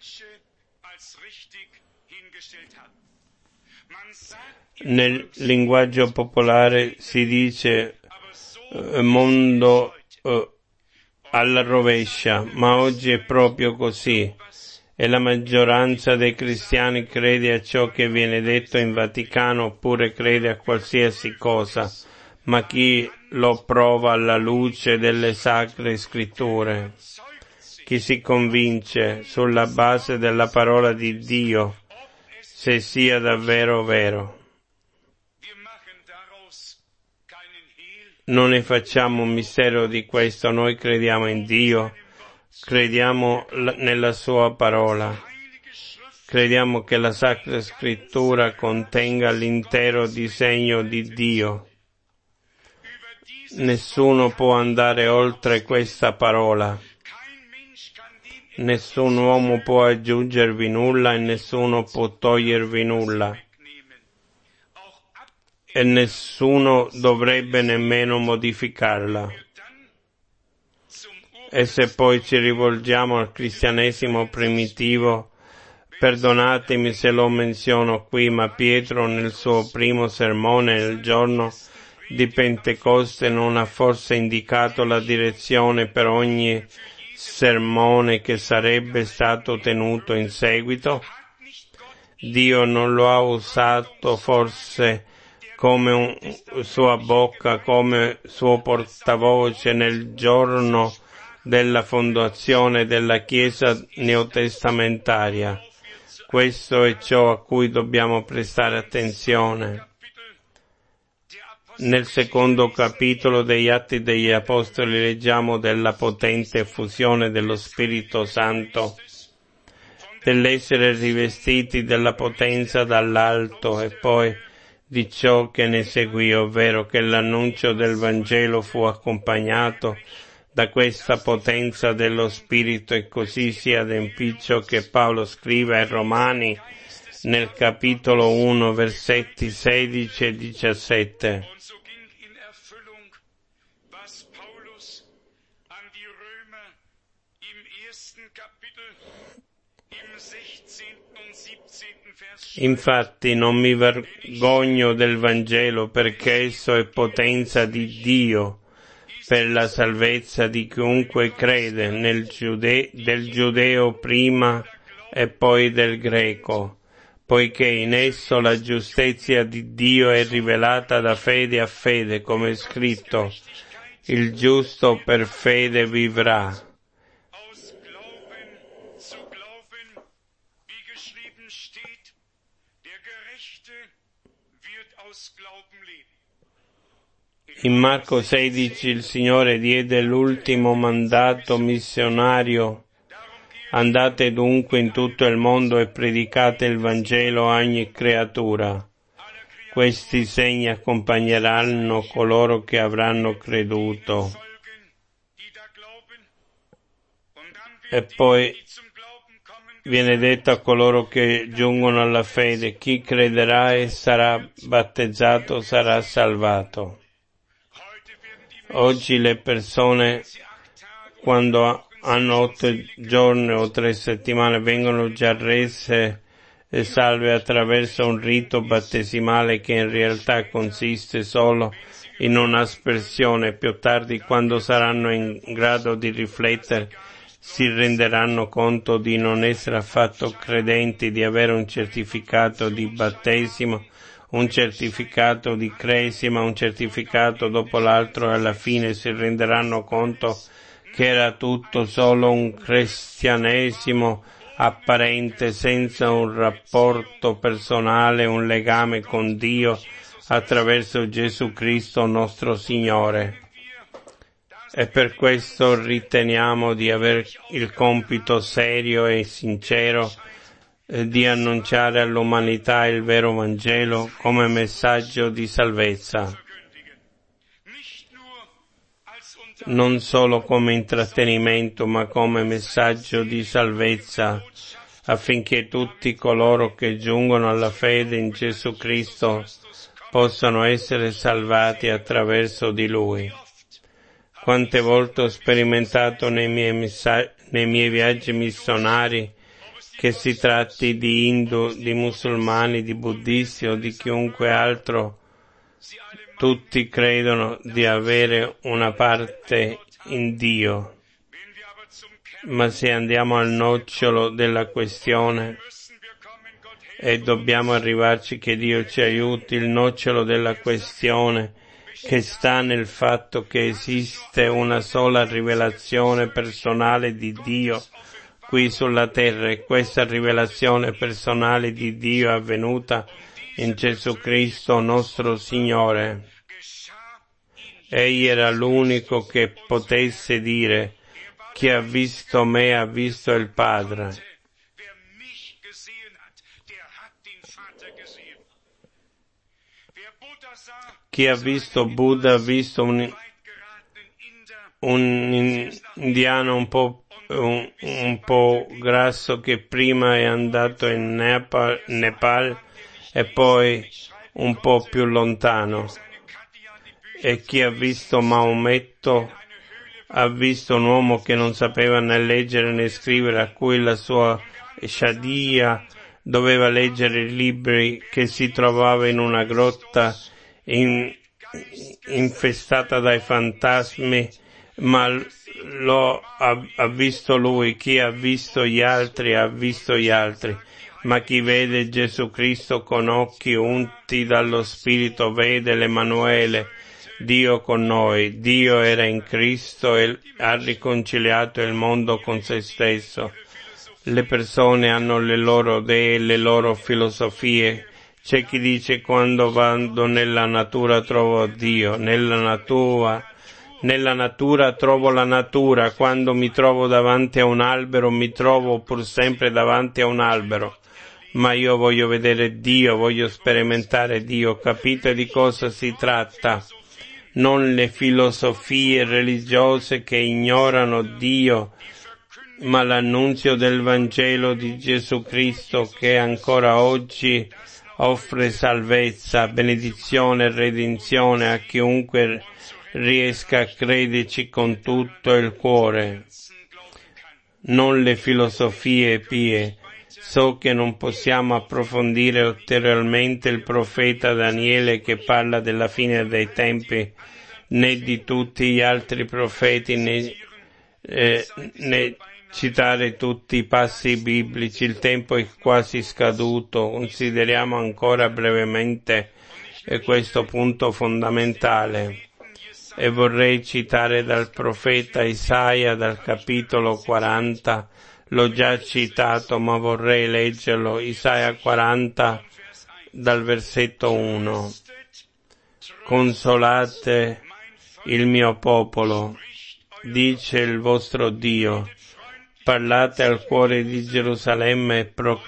Nel linguaggio popolare si dice mondo alla rovescia, ma oggi è proprio così. E la maggioranza dei cristiani crede a ciò che viene detto in Vaticano oppure crede a qualsiasi cosa, ma chi lo prova alla luce delle sacre scritture, chi si convince sulla base della parola di Dio se sia davvero vero. Non ne facciamo un mistero di questo, noi crediamo in Dio, crediamo nella sua parola, crediamo che la Sacra Scrittura contenga l'intero disegno di Dio. Nessuno può andare oltre questa parola, nessun uomo può aggiungervi nulla e nessuno può togliervi nulla. e nessuno dovrebbe nemmeno modificarla. E se poi ci rivolgiamo al cristianesimo primitivo, perdonatemi se lo menziono qui, ma Pietro nel suo primo sermone nel giorno di Pentecoste non ha forse indicato la direzione per ogni sermone che sarebbe stato tenuto in seguito? Dio non lo ha usato forse come sua bocca, come suo portavoce nel giorno della fondazione della Chiesa neotestamentaria. Questo è ciò a cui dobbiamo prestare attenzione. Nel secondo capitolo degli Atti degli Apostoli leggiamo della potente effusione dello Spirito Santo, dell'essere rivestiti della potenza dall'alto, e poi di ciò che ne seguì, ovvero che l'annuncio del Vangelo fu accompagnato da questa potenza dello Spirito, e così si adempì ciò che Paolo scrive ai Romani nel capitolo 1, versetti 16 e 17. Infatti non mi vergogno del Vangelo, perché esso è potenza di Dio per la salvezza di chiunque crede, del giudeo prima e poi del greco, poiché in esso la giustizia di Dio è rivelata da fede a fede, come è scritto: il giusto per fede vivrà. In Marco 16 il Signore diede l'ultimo mandato missionario: andate dunque in tutto il mondo e predicate il Vangelo a ogni creatura. Questi segni accompagneranno coloro che avranno creduto. E poi viene detto a coloro che giungono alla fede: chi crederà e sarà battezzato sarà salvato. Oggi le persone, quando hanno 8 giorni o 3 settimane, vengono già rese salve attraverso un rito battesimale che in realtà consiste solo in un'aspersione. Più tardi, quando saranno in grado di riflettere, si renderanno conto di non essere affatto credenti, di avere un certificato di battesimo, un certificato di cresima, un certificato dopo l'altro, e alla fine si renderanno conto che era tutto solo un cristianesimo apparente, senza un rapporto personale, un legame con Dio attraverso Gesù Cristo nostro Signore. E per questo riteniamo di avere il compito serio e sincero di annunciare all'umanità il vero Vangelo come messaggio di salvezza, non solo come intrattenimento, ma come messaggio di salvezza, affinché tutti coloro che giungono alla fede in Gesù Cristo possano essere salvati attraverso di Lui. Quante volte ho sperimentato nei miei viaggi missionari, che si tratti di Hindu, di musulmani, di buddisti o di chiunque altro, tutti credono di avere una parte in Dio. Ma se andiamo al nocciolo della questione, e dobbiamo arrivarci, che Dio ci aiuti, il nocciolo della questione che sta nel fatto che esiste una sola rivelazione personale di Dio qui sulla terra, e questa rivelazione personale di Dio è avvenuta in Gesù Cristo nostro Signore. Egli era l'unico che potesse dire: chi ha visto me ha visto il Padre. Chi ha visto Buddha ha visto un indiano un po' grasso che prima è andato in Nepal e poi un po' più lontano. E chi ha visto Maometto ha visto un uomo che non sapeva né leggere né scrivere, a cui la sua Shadia doveva leggere i libri, che si trovava in una grotta infestata dai fantasmi, ma ha visto lui. Chi ha visto gli altri ha visto gli altri, ma chi vede Gesù Cristo con occhi unti dallo Spirito vede l'Emanuele, Dio con noi. Dio era in Cristo e ha riconciliato il mondo con se stesso. Le persone hanno le loro idee, le loro filosofie. C'è chi dice: quando vado nella natura trovo Dio, nella natura trovo la natura, quando mi trovo davanti a un albero mi trovo pur sempre davanti a un albero. Ma io voglio vedere Dio, voglio sperimentare Dio. Capite di cosa si tratta? Non le filosofie religiose che ignorano Dio, ma l'annunzio del Vangelo di Gesù Cristo, che ancora oggi offre salvezza, benedizione e redenzione a chiunque riesca a crederci con tutto il cuore. Non le filosofie pie. So che non possiamo approfondire ulteriormente il profeta Daniele, che parla della fine dei tempi, né di tutti gli altri profeti, né citare tutti i passi biblici. Il tempo è quasi scaduto. Consideriamo ancora brevemente questo punto fondamentale. E vorrei citare dal profeta Isaia, dal capitolo 40, l'ho già citato, ma vorrei leggerlo. Isaia 40, dal versetto 1. Consolate il mio popolo, dice il vostro Dio. Parlate al cuore di Gerusalemme e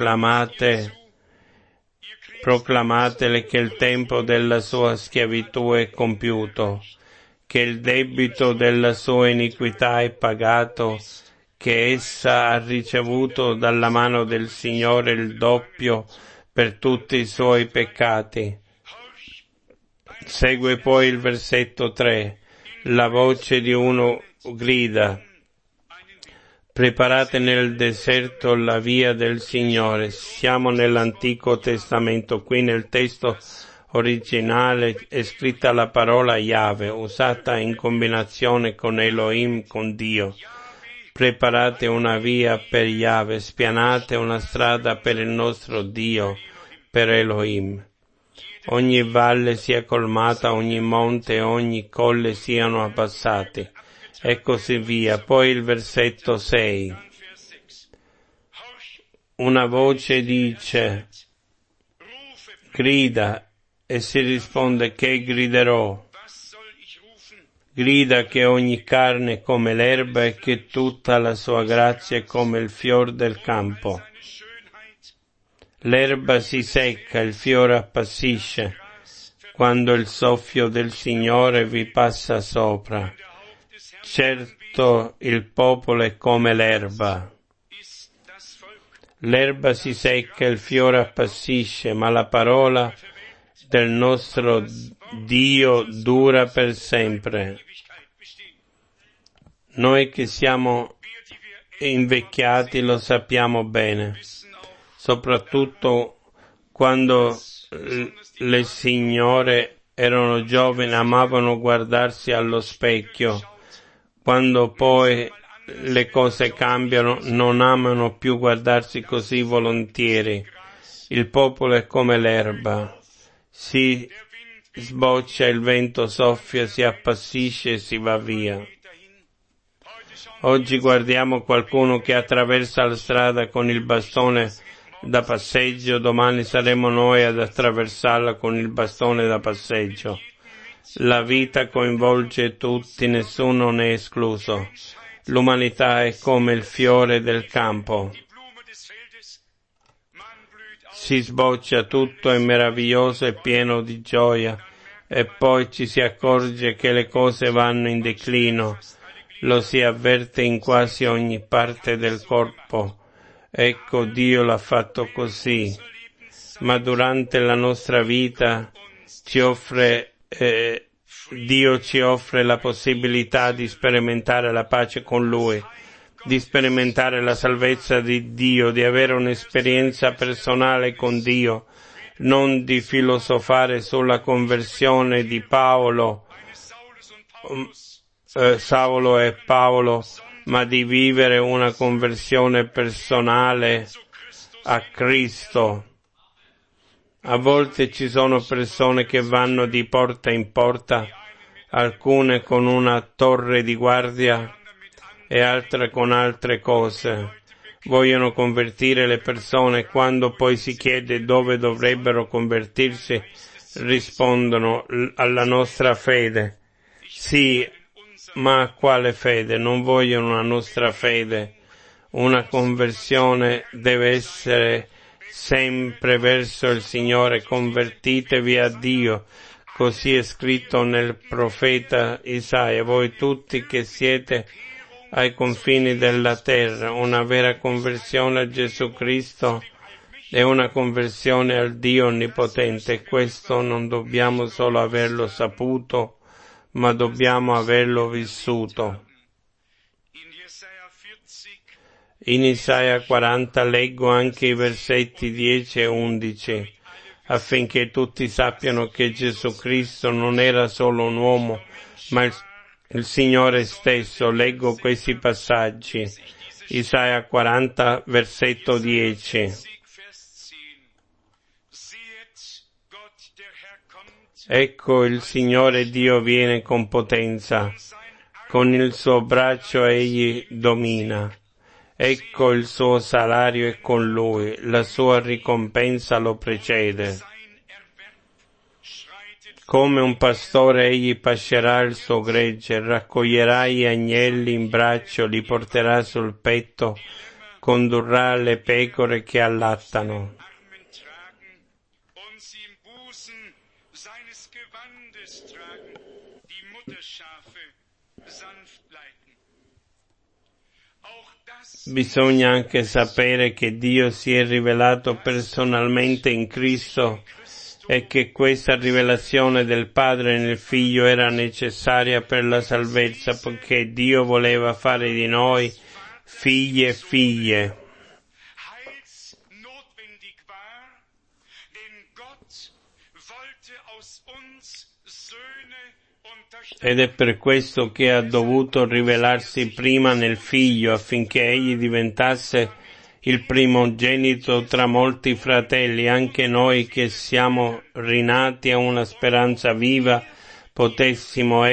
proclamatele che il tempo della sua schiavitù è compiuto, che il debito della sua iniquità è pagato, che essa ha ricevuto dalla mano del Signore il doppio per tutti i suoi peccati. Segue poi il versetto 3. La voce di uno grida: preparate nel deserto la via del Signore. Siamo nell'Antico Testamento. Qui nel testo originale è scritta la parola Yahweh, usata in combinazione con Elohim, con Dio. Preparate una via per Yahweh, spianate una strada per il nostro Dio, per Elohim. Ogni valle sia colmata, ogni monte e ogni colle siano abbassati, e così via. Poi il versetto 6. Una voce dice: grida, e si risponde: che griderò? Grida che ogni carne è come l'erba e che tutta la sua grazia è come il fior del campo. L'erba si secca, il fiore appassisce, quando il soffio del Signore vi passa sopra. Certo, il popolo è come l'erba. L'erba si secca, il fiore appassisce, ma la parola del nostro Dio dura per sempre. Noi che siamo invecchiati lo sappiamo bene, soprattutto quando le signore erano giovani, amavano guardarsi allo specchio. Quando poi le cose cambiano, non amano più guardarsi così volentieri. Il popolo è come l'erba. Si sboccia, il vento soffia, si appassisce e si va via. Oggi guardiamo qualcuno che attraversa la strada con il bastone da passeggio, domani saremo noi ad attraversarla con il bastone da passeggio. La vita coinvolge tutti, nessuno ne è escluso. L'umanità è come il fiore del campo. Si sboccia, tutto è meraviglioso e pieno di gioia, e poi ci si accorge che le cose vanno in declino. Lo si avverte in quasi ogni parte del corpo. Ecco, Dio l'ha fatto così. ma durante la nostra vita Dio ci offre la possibilità di sperimentare la pace con Lui, di sperimentare la salvezza di Dio, di avere un'esperienza personale con Dio, non di filosofare sulla conversione di Saulo e Paolo, ma di vivere una conversione personale a Cristo. A volte ci sono persone che vanno di porta in porta, alcune con una torre di guardia e altre con altre cose. Vogliono convertire le persone, quando poi si chiede dove dovrebbero convertirsi, rispondono alla nostra fede. Sì, ma quale fede? Non vogliono la nostra fede. Una conversione deve essere sempre verso il Signore. Convertitevi a Dio. Così è scritto nel profeta Isaia. Voi tutti che siete ai confini della terra, una vera conversione a Gesù Cristo è una conversione al Dio Onnipotente. Questo non dobbiamo solo averlo saputo, ma dobbiamo averlo vissuto. In Isaia 40 leggo anche i versetti 10 e 11, affinché tutti sappiano che Gesù Cristo non era solo un uomo, ma il Signore stesso. Leggo questi passaggi. Isaia 40, versetto 10. Ecco, il Signore Dio viene con potenza, con il suo braccio egli domina. Ecco, il suo salario è con lui, la sua ricompensa lo precede. Come un pastore egli pascerà il suo gregge, raccoglierà gli agnelli in braccio, li porterà sul petto, condurrà le pecore che allattano. Bisogna anche sapere che Dio si è rivelato personalmente in Cristo e che questa rivelazione del Padre nel Figlio era necessaria per la salvezza, poiché Dio voleva fare di noi figli e figlie. Ed è per questo che ha dovuto rivelarsi prima nel Figlio, affinché egli diventasse il primogenito tra molti fratelli. Anche noi che siamo rinati a una speranza viva, potessimo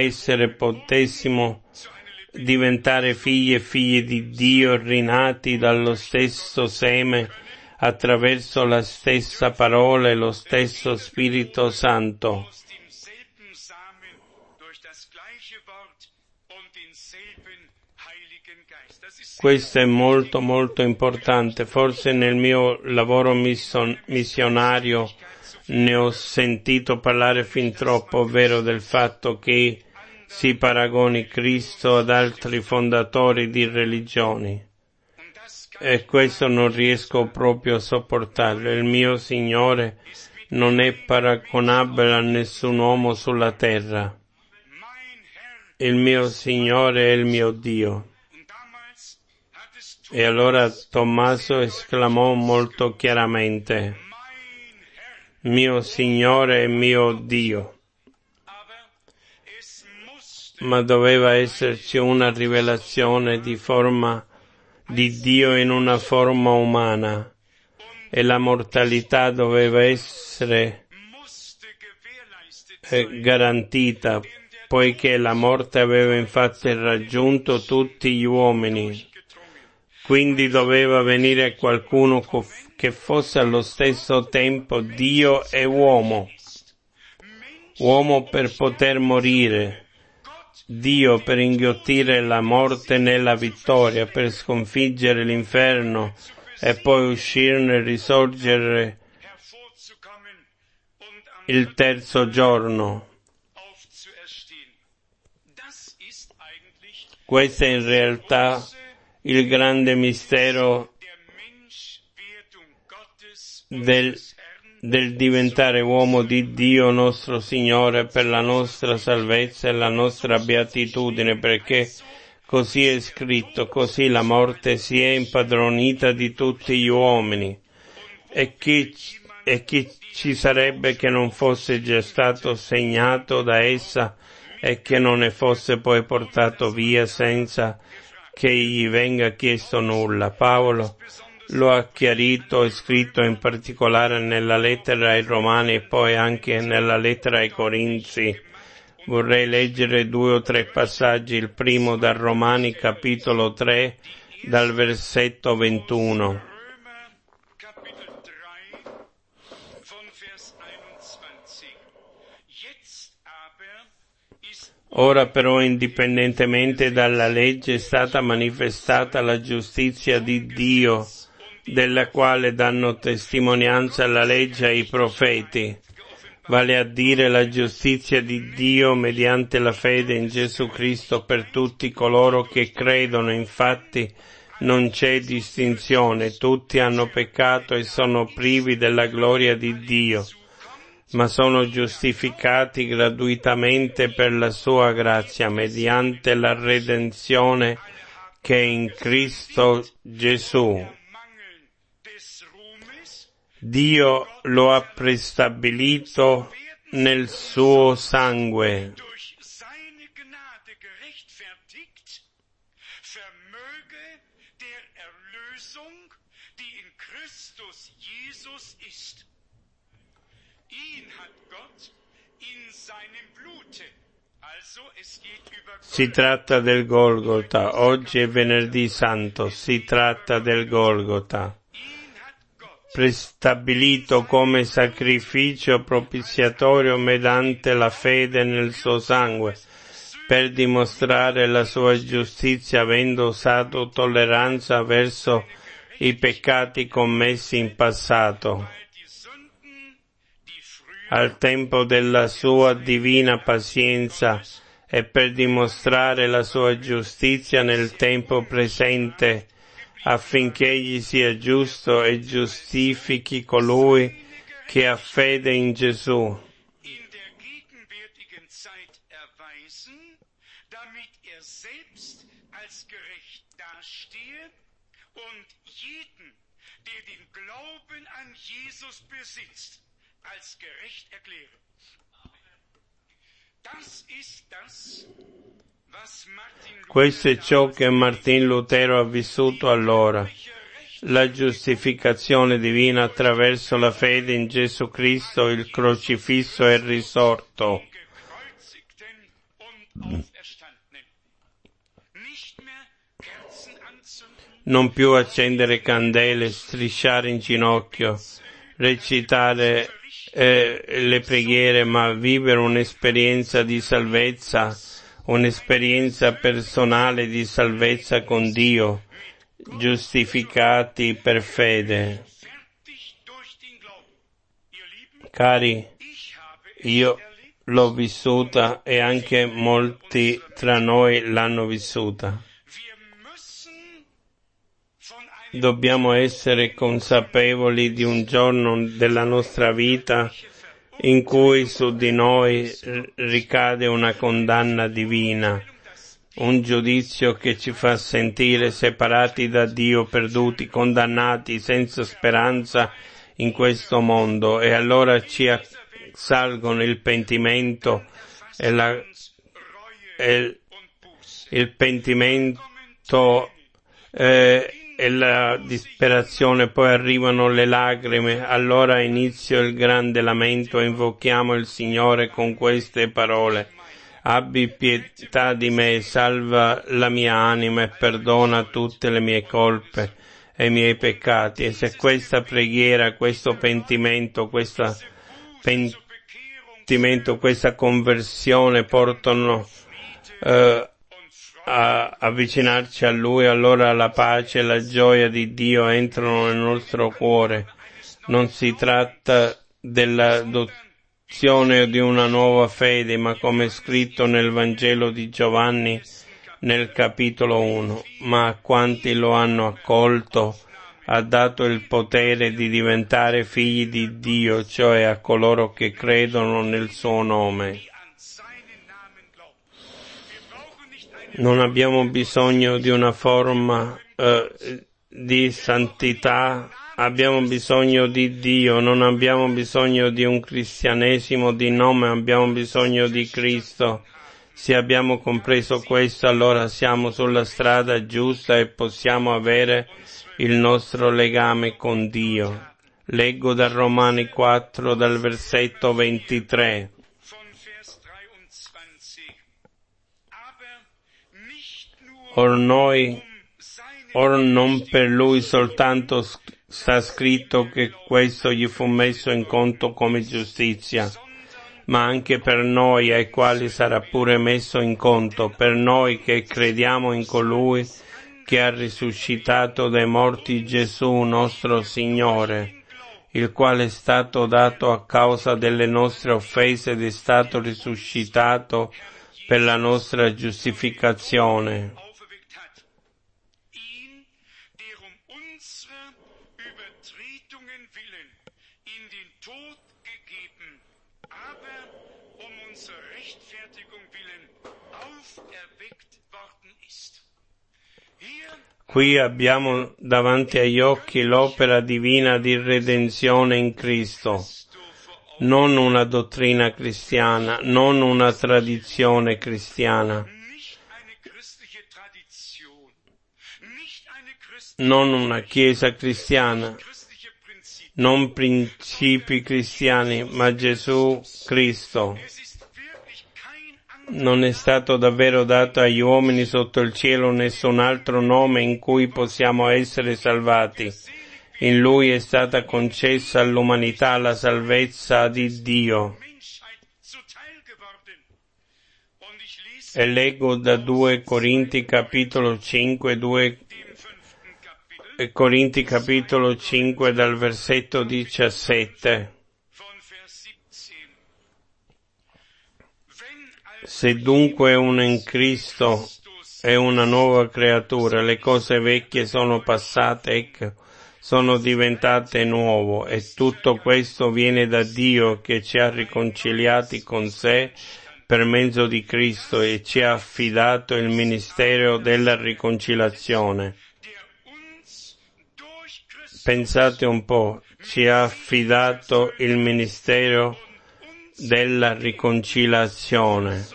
diventare figli e figlie di Dio, rinati dallo stesso seme, attraverso la stessa parola e lo stesso Spirito Santo. Questo è molto molto importante. Forse nel mio lavoro missionario ne ho sentito parlare fin troppo, ovvero del fatto che si paragoni Cristo ad altri fondatori di religioni. E questo non riesco proprio a sopportarlo. Il mio Signore non è paragonabile a nessun uomo sulla terra. Il mio Signore è il mio Dio. E allora Tommaso esclamò molto chiaramente: mio Signore e mio Dio. Ma doveva esserci una rivelazione di Dio in una forma umana, e la mortalità doveva essere garantita, poiché la morte aveva infatti raggiunto tutti gli uomini. Quindi doveva venire qualcuno che fosse allo stesso tempo Dio e uomo. Uomo per poter morire, Dio per inghiottire la morte nella vittoria, per sconfiggere l'inferno e poi uscirne e risorgere il terzo giorno. Questo è in realtà il grande mistero del diventare uomo di Dio nostro Signore per la nostra salvezza e la nostra beatitudine, perché così è scritto, così la morte si è impadronita di tutti gli uomini. E chi ci sarebbe che non fosse già stato segnato da essa e che non ne fosse poi portato via senza che gli venga chiesto nulla? Paolo lo ha chiarito e scritto in particolare nella lettera ai Romani e poi anche nella lettera ai Corinzi. Vorrei leggere 2 o 3 passaggi, il primo da Romani capitolo 3, dal versetto 21. Ora però, indipendentemente dalla legge, è stata manifestata la giustizia di Dio, della quale danno testimonianza la legge e i profeti, vale a dire la giustizia di Dio mediante la fede in Gesù Cristo per tutti coloro che credono. Infatti non c'è distinzione, tutti hanno peccato e sono privi della gloria di Dio, ma sono giustificati gratuitamente per la sua grazia mediante la redenzione che è in Cristo Gesù. Dio lo ha prestabilito nel suo sangue. Si tratta del Golgota. Oggi è venerdì santo, si tratta del Golgota, prestabilito come sacrificio propiziatorio mediante la fede nel suo sangue, per dimostrare la sua giustizia, avendo usato tolleranza verso i peccati commessi in passato, al tempo della sua divina pazienza, e per dimostrare la sua giustizia nel tempo presente, affinché egli sia giusto e giustifichi colui che ha fede in Gesù. Questo è ciò che Martin Lutero ha vissuto allora, la giustificazione divina attraverso la fede in Gesù Cristo, il crocifisso e risorto. Non più accendere candele, strisciare in ginocchio, recitare le preghiere, ma vivere un'esperienza di salvezza, un'esperienza personale di salvezza con Dio, giustificati per fede. Cari, io l'ho vissuta e anche molti tra noi l'hanno vissuta. Dobbiamo essere consapevoli di un giorno della nostra vita in cui su di noi ricade una condanna divina, un giudizio che ci fa sentire separati da Dio, perduti, condannati, senza speranza in questo mondo, e allora ci assalgono il pentimento il pentimento e la disperazione, poi arrivano le lacrime, allora inizia il grande lamento e invochiamo il Signore con queste parole: abbi pietà di me, salva la mia anima e perdona tutte le mie colpe e i miei peccati. E se questa preghiera, questo pentimento, questa conversione portano a avvicinarci a Lui, allora la pace e la gioia di Dio entrano nel nostro cuore. Non si tratta dell'adozione di una nuova fede, ma come è scritto nel Vangelo di Giovanni nel capitolo 1, ma a quanti lo hanno accolto ha dato il potere di diventare figli di Dio, cioè a coloro che credono nel suo nome. Non abbiamo bisogno di una forma di santità, abbiamo bisogno di Dio, non abbiamo bisogno di un cristianesimo di nome, abbiamo bisogno di Cristo. Se abbiamo compreso questo, allora siamo sulla strada giusta e possiamo avere il nostro legame con Dio. Leggo da Romani 4, dal versetto 23. Or non per lui soltanto sta scritto che questo gli fu messo in conto come giustizia, ma anche per noi ai quali sarà pure messo in conto, per noi che crediamo in colui che ha risuscitato dai morti Gesù nostro Signore, il quale è stato dato a causa delle nostre offese ed è stato risuscitato per la nostra giustificazione. Qui abbiamo davanti agli occhi l'opera divina di redenzione in Cristo, non una dottrina cristiana, non una tradizione cristiana, non una chiesa cristiana, non principi cristiani, ma Gesù Cristo. Non è stato davvero dato agli uomini sotto il cielo nessun altro nome in cui possiamo essere salvati. In Lui è stata concessa all'umanità la salvezza di Dio. E leggo da 2 Corinti capitolo 5, 2 Corinti capitolo 5 dal versetto 17. Se dunque uno in Cristo è una nuova creatura, le cose vecchie sono passate, ecco, sono diventate nuove, e tutto questo viene da Dio che ci ha riconciliati con sé per mezzo di Cristo e ci ha affidato il ministero della riconciliazione. Pensate un po', ci ha affidato il ministero della riconciliazione.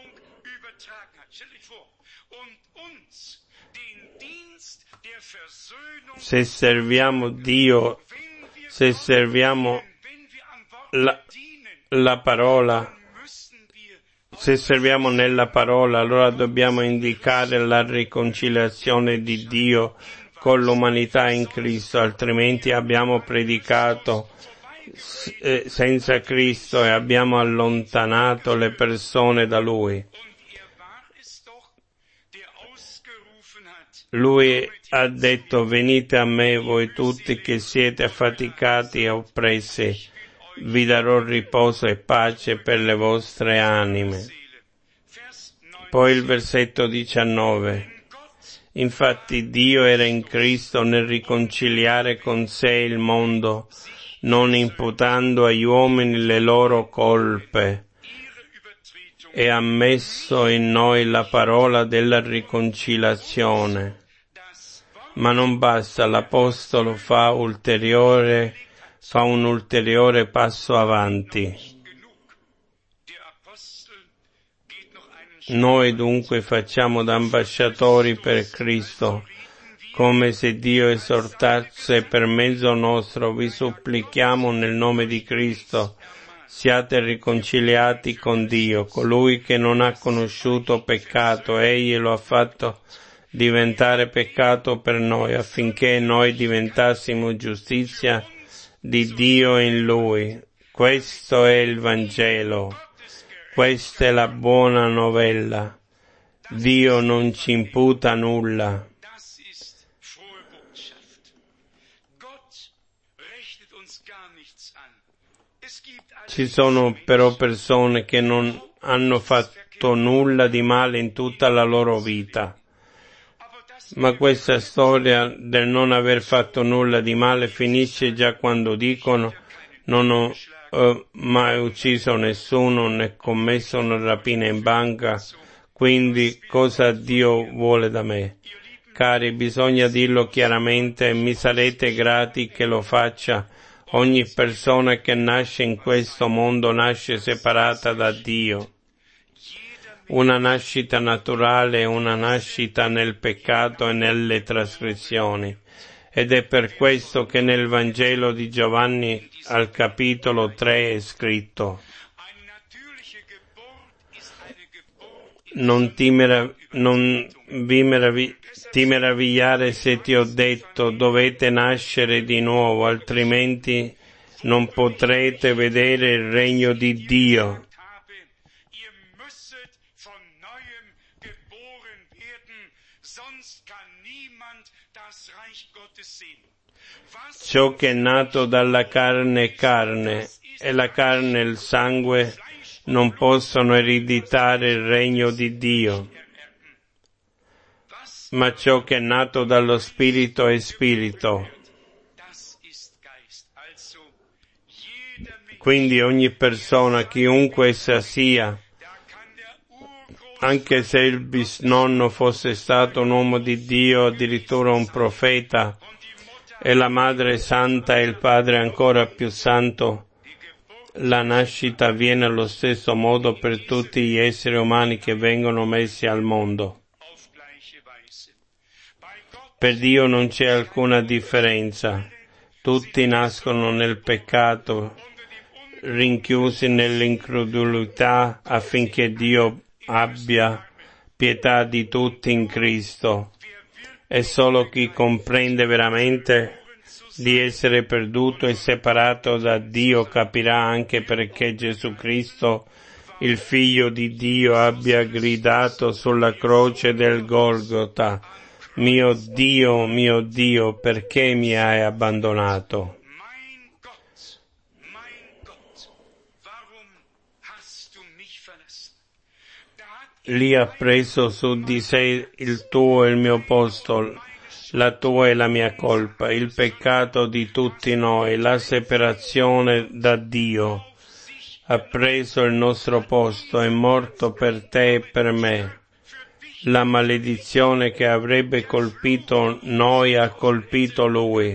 Se serviamo Dio, se serviamo la parola, se serviamo nella parola, allora dobbiamo indicare la riconciliazione di Dio con l'umanità in Cristo, altrimenti abbiamo predicato senza Cristo e abbiamo allontanato le persone da Lui. Lui ha detto: venite a me voi tutti che siete affaticati e oppressi, vi darò riposo e pace per le vostre anime. Poi il versetto 19. Infatti Dio era in Cristo nel riconciliare con sé il mondo, non imputando agli uomini le loro colpe, e ha messo in noi la parola della riconciliazione. Ma non basta, l'Apostolo fa un ulteriore passo avanti. Noi dunque facciamo da ambasciatori per Cristo, come se Dio esortasse per mezzo nostro: vi supplichiamo nel nome di Cristo, siate riconciliati con Dio. Colui che non ha conosciuto peccato, Egli lo ha fatto diventare peccato per noi, affinché noi diventassimo giustizia di Dio in Lui. Questo è il Vangelo, questa è la buona novella. Dio non ci imputa nulla. Ci sono però persone che non hanno fatto nulla di male in tutta la loro vita, Ma questa storia del non aver fatto nulla di male finisce già quando dicono: non ho mai ucciso nessuno né commesso una rapina in banca, quindi cosa Dio vuole da me? Cari, bisogna dirlo chiaramente e mi sarete grati che lo faccia. Ogni persona che nasce in questo mondo nasce separata da Dio. Una nascita naturale, una nascita nel peccato e nelle trasgressioni. Ed è per questo che nel Vangelo di Giovanni al capitolo 3 è scritto: non ti meravigliare se ti ho detto dovete nascere di nuovo, altrimenti non potrete vedere il regno di Dio. Ciò che è nato dalla carne è carne, e la carne e il sangue non possono ereditare il regno di Dio. Ma ciò che è nato dallo Spirito è Spirito. Quindi ogni persona, chiunque essa sia, anche se il bisnonno fosse stato un uomo di Dio, addirittura un profeta, e la madre santa e il padre ancora più santo, la nascita avviene allo stesso modo per tutti gli esseri umani che vengono messi al mondo. Per Dio non c'è alcuna differenza. Tutti nascono nel peccato, rinchiusi nell'incredulità, affinché Dio abbia pietà di tutti in Cristo. E solo chi comprende veramente di essere perduto e separato da Dio capirà anche perché Gesù Cristo, il Figlio di Dio, abbia gridato sulla croce del Golgota: mio Dio, perché mi hai abbandonato? Lì ha preso su di sé il tuo e il mio posto, la tua e la mia colpa, il peccato di tutti noi, la separazione da Dio. Ha preso il nostro posto, è morto per te e per me. La maledizione che avrebbe colpito noi ha colpito Lui.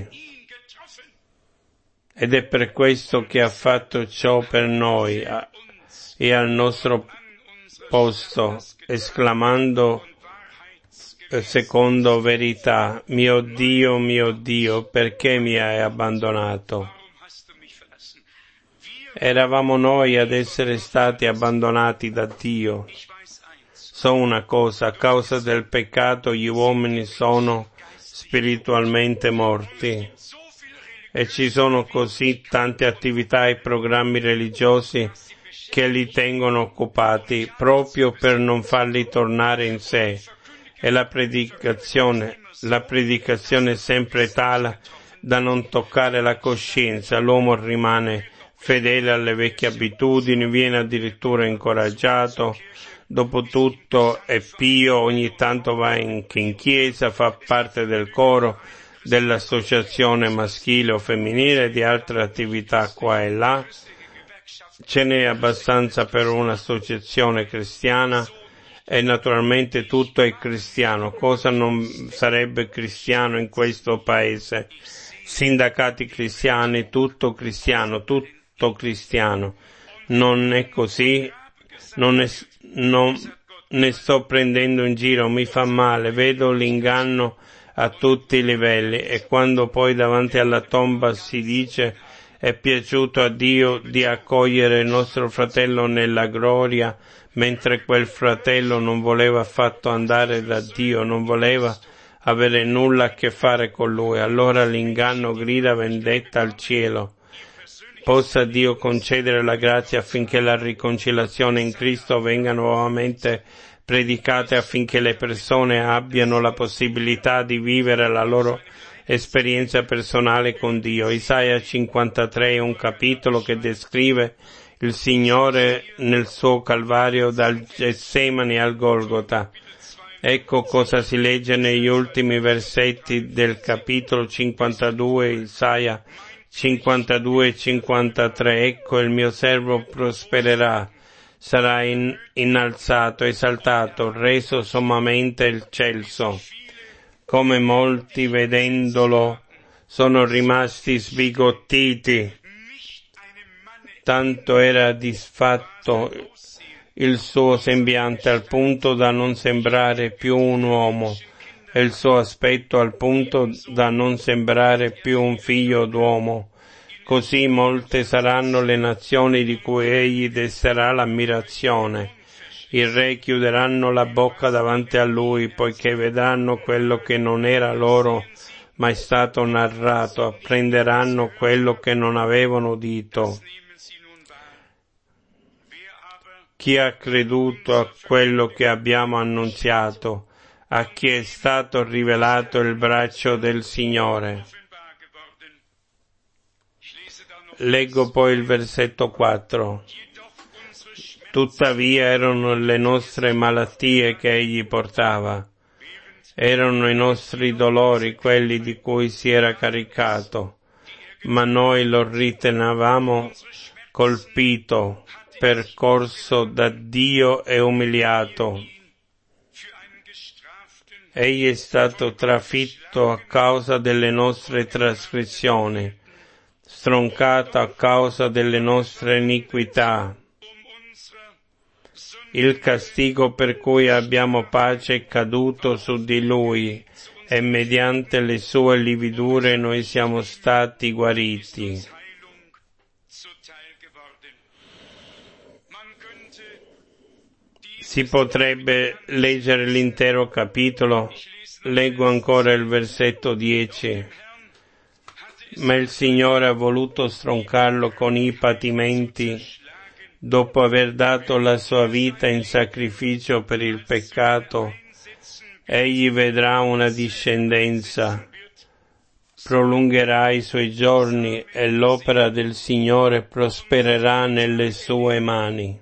Ed è per questo che ha fatto ciò per noi e al nostro posto, esclamando secondo verità: mio Dio, perché mi hai abbandonato? Eravamo noi ad essere stati abbandonati da Dio. So una cosa: a causa del peccato gli uomini sono spiritualmente morti. E ci sono così tante attività e programmi religiosi che li tengono occupati proprio per non farli tornare in sé. E la predicazione è sempre tale da non toccare la coscienza. L'uomo rimane fedele alle vecchie abitudini, viene addirittura incoraggiato. Dopotutto è pio, ogni tanto va anche in chiesa, fa parte del coro, dell'associazione maschile o femminile e di altre attività qua e là. Ce n'è abbastanza per un'associazione cristiana e naturalmente tutto è cristiano. Cosa non sarebbe cristiano in questo paese? Sindacati cristiani, tutto cristiano, tutto cristiano. Non è così, non ne sto prendendo in giro, mi fa male, vedo l'inganno a tutti i livelli, e quando poi davanti alla tomba si dice: è piaciuto a Dio di accogliere il nostro fratello nella gloria, mentre quel fratello non voleva affatto andare da Dio, non voleva avere nulla a che fare con lui. Allora l'inganno grida vendetta al cielo. Possa Dio concedere la grazia affinché la riconciliazione in Cristo venga nuovamente predicate, affinché le persone abbiano la possibilità di vivere la loro esperienza personale con Dio. Isaia 53 è un capitolo che descrive il Signore nel suo Calvario dal Getsemani al Golgota. Ecco cosa si legge negli ultimi versetti del capitolo 52, Isaia 52 e 53. Ecco, il mio servo prospererà, sarà innalzato, esaltato, reso sommamente eccelso. Come molti vedendolo sono rimasti sbigottiti, tanto era disfatto il suo sembiante al punto da non sembrare più un uomo, e il suo aspetto al punto da non sembrare più un figlio d'uomo. Così molte saranno le nazioni di cui egli desterà l'ammirazione. I re chiuderanno la bocca davanti a lui, poiché vedranno quello che non era loro mai stato narrato, apprenderanno quello che non avevano udito. Chi ha creduto a quello che abbiamo annunziato, a chi è stato rivelato il braccio del Signore. Leggo poi il versetto 4. Tuttavia erano le nostre malattie che egli portava, erano i nostri dolori quelli di cui si era caricato, ma noi lo ritenevamo colpito, percorso da Dio e umiliato. Egli è stato trafitto a causa delle nostre trasgressioni, stroncato a causa delle nostre iniquità. Il castigo per cui abbiamo pace è caduto su di lui, e mediante le sue lividure noi siamo stati guariti. Si potrebbe leggere l'intero capitolo. Leggo ancora il versetto 10. Ma il Signore ha voluto stroncarlo con i patimenti, dopo aver dato la sua vita in sacrificio per il peccato. Egli vedrà una discendenza, prolungherà i suoi giorni e l'opera del Signore prospererà nelle sue mani.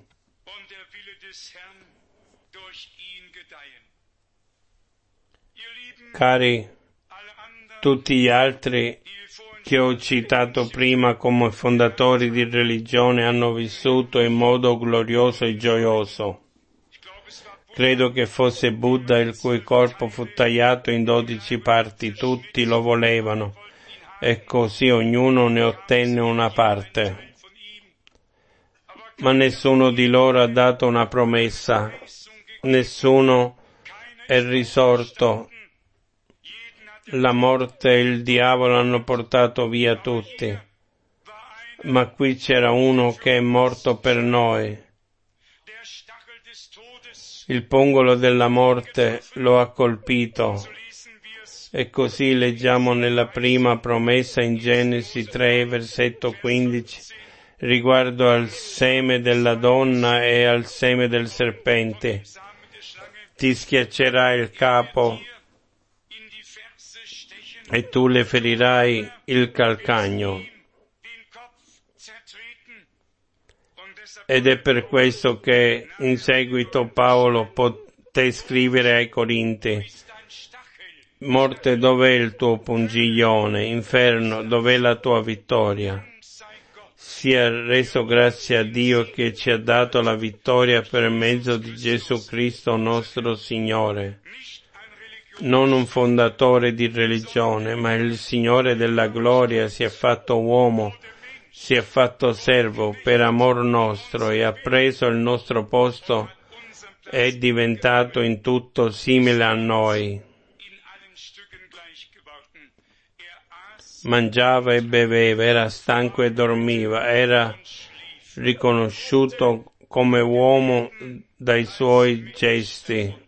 Cari, tutti gli altri che ho citato prima come fondatori di religione hanno vissuto in modo glorioso e gioioso. Credo che fosse Buddha il cui corpo fu tagliato in 12 parti, tutti lo volevano e così ognuno ne ottenne una parte. Ma nessuno di loro ha dato una promessa, nessuno è risorto. La morte e il diavolo hanno portato via tutti, ma qui c'era uno che è morto per noi. Il pungolo della morte lo ha colpito, e così leggiamo nella prima promessa in Genesi 3, versetto 15, riguardo al seme della donna e al seme del serpente. Ti schiaccerà il capo e tu le ferirai il calcagno. Ed è per questo che in seguito Paolo poté scrivere ai Corinti: morte, dov'è il tuo pungiglione? Inferno, dov'è la tua vittoria? Sia reso grazie a Dio che ci ha dato la vittoria per mezzo di Gesù Cristo nostro Signore. Non un fondatore di religione, ma il Signore della gloria si è fatto uomo, si è fatto servo per amor nostro e ha preso il nostro posto, è diventato in tutto simile a noi. Mangiava e beveva, era stanco e dormiva, era riconosciuto come uomo dai suoi gesti.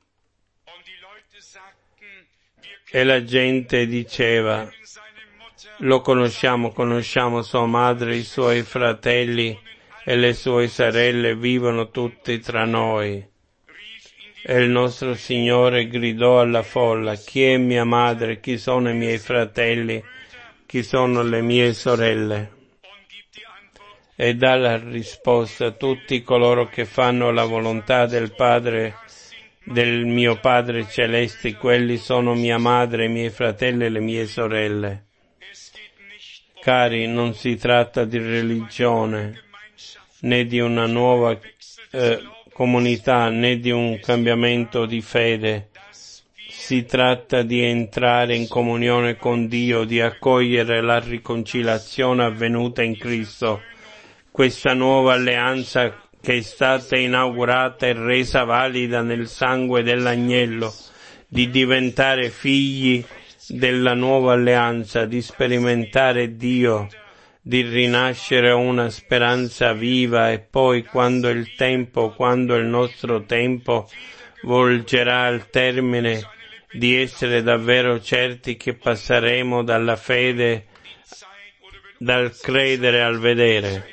E la gente diceva: lo conosciamo sua madre, i suoi fratelli e le sue sorelle vivono tutti tra noi. E il nostro Signore gridò alla folla: chi è mia madre, chi sono i miei fratelli, chi sono le mie sorelle? E dà la risposta: tutti coloro che fanno la volontà del Padre del mio Padre Celeste, quelli sono mia madre, i miei fratelli e le mie sorelle. Cari, non si tratta di religione, né di una nuova comunità, né di un cambiamento di fede. Si tratta di entrare in comunione con Dio, di accogliere la riconciliazione avvenuta in Cristo, questa nuova alleanza che è stata inaugurata e resa valida nel sangue dell'agnello, di diventare figli della nuova alleanza, di sperimentare Dio, di rinascere una speranza viva e poi quando il nostro tempo volgerà al termine, di essere davvero certi che passeremo dalla fede, dal credere al vedere.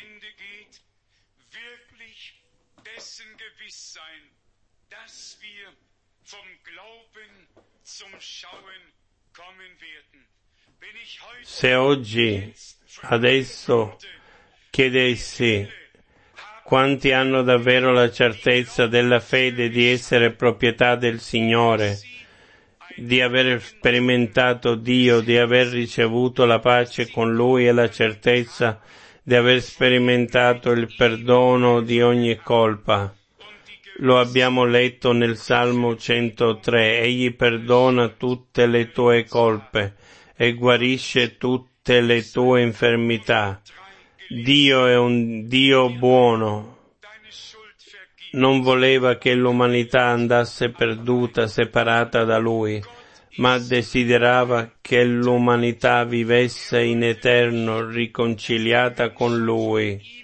Se oggi, adesso, chiedessi quanti hanno davvero la certezza della fede di essere proprietà del Signore, di aver sperimentato Dio, di aver ricevuto la pace con Lui e la certezza di aver sperimentato il perdono di ogni colpa. Lo abbiamo letto nel Salmo 103, Egli perdona tutte le tue colpe e guarisce tutte le tue infermità. Dio è un Dio buono. Non voleva che l'umanità andasse perduta, separata da Lui, ma desiderava che l'umanità vivesse in eterno, riconciliata con Lui.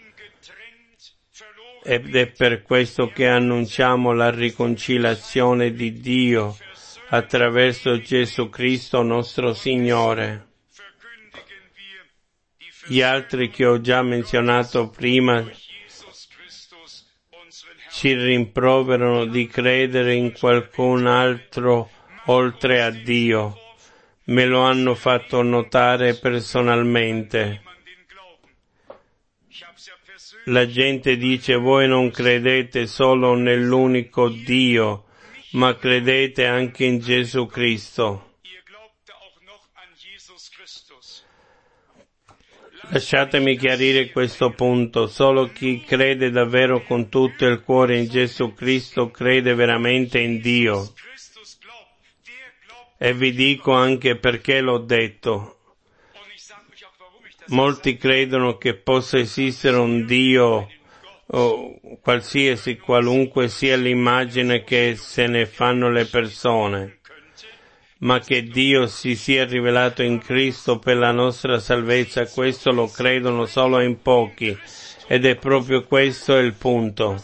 Ed è per questo che annunciamo la riconciliazione di Dio attraverso Gesù Cristo nostro Signore. Gli altri che ho già menzionato prima ci rimproverano di credere in qualcun altro oltre a Dio. Me lo hanno fatto notare personalmente. La gente dice: voi non credete solo nell'unico Dio, ma credete anche in Gesù Cristo. Lasciatemi chiarire questo punto. Solo chi crede davvero con tutto il cuore in Gesù Cristo crede veramente in Dio. E vi dico anche perché l'ho detto. Molti credono che possa esistere un Dio qualunque sia l'immagine che se ne fanno le persone, ma che Dio si sia rivelato in Cristo per la nostra salvezza, questo lo credono solo in pochi, ed è proprio questo il punto.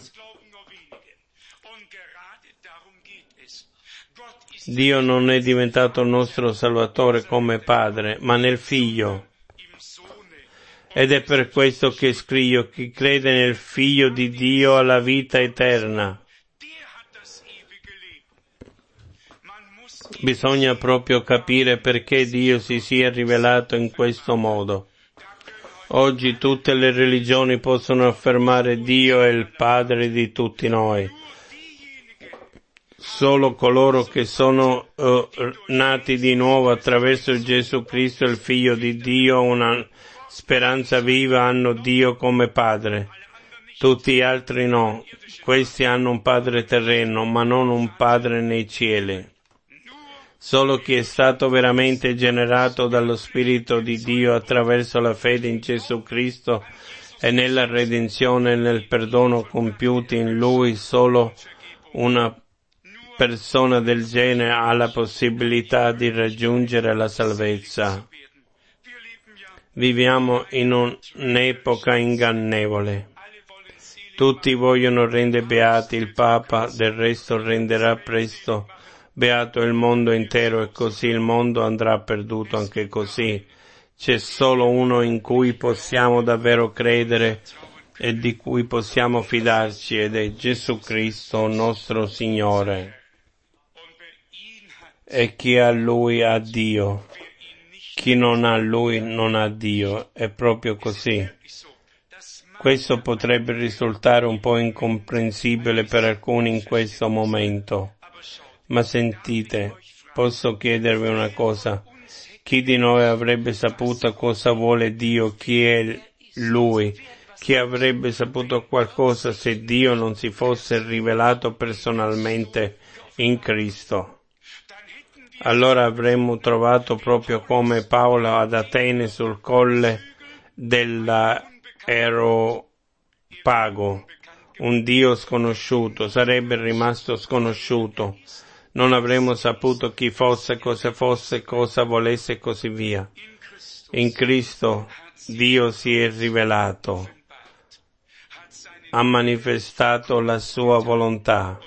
Dio non è diventato nostro Salvatore come Padre, ma nel Figlio. Ed è per questo che scrivo: chi crede nel Figlio di Dio ha la vita eterna. Bisogna proprio capire perché Dio si sia rivelato in questo modo. Oggi tutte le religioni possono affermare Dio è il Padre di tutti noi. Solo coloro che sono nati di nuovo attraverso Gesù Cristo, il Figlio di Dio, una speranza viva, hanno Dio come Padre. Tutti gli altri no. Questi hanno un padre terreno, ma non un Padre nei cieli. Solo chi è stato veramente generato dallo Spirito di Dio attraverso la fede in Gesù Cristo e nella redenzione e nel perdono compiuti in Lui, solo una persona del genere ha la possibilità di raggiungere la salvezza. Viviamo in un'epoca ingannevole. Tutti vogliono rendere beati il Papa, del resto renderà presto beato il mondo intero e così il mondo andrà perduto anche così. C'è solo uno in cui possiamo davvero credere e di cui possiamo fidarci, ed è Gesù Cristo nostro Signore. E chi ha Lui ha Dio. Chi non ha Lui non ha Dio. È proprio così. Questo potrebbe risultare un po' incomprensibile per alcuni in questo momento, Ma sentite, posso chiedervi una cosa? Chi di noi avrebbe saputo cosa vuole Dio? Chi è Lui? Chi avrebbe saputo qualcosa se Dio non si fosse rivelato personalmente in Cristo? Allora avremmo trovato proprio come Paolo ad Atene sul colle dell'Areopago un Dio sconosciuto, sarebbe rimasto sconosciuto. Non avremmo saputo chi fosse, cosa volesse e così via. In Cristo Dio si è rivelato, ha manifestato la sua volontà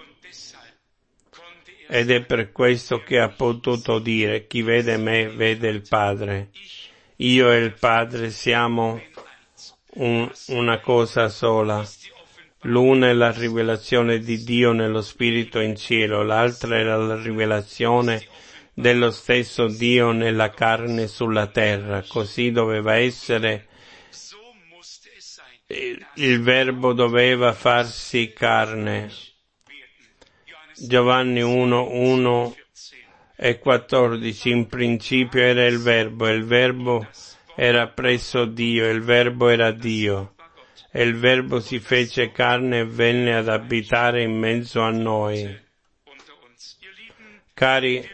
ed è per questo che ha potuto dire: chi vede me vede il Padre. Io e il Padre siamo una cosa sola. L'una è la rivelazione di Dio nello Spirito in cielo, l'altra è la rivelazione dello stesso Dio nella carne sulla terra. Così doveva essere. Il Verbo doveva farsi carne. Giovanni 1, 1:14. In principio era il Verbo, e il Verbo era presso Dio, e il Verbo era Dio. E il Verbo si fece carne e venne ad abitare in mezzo a noi. Cari,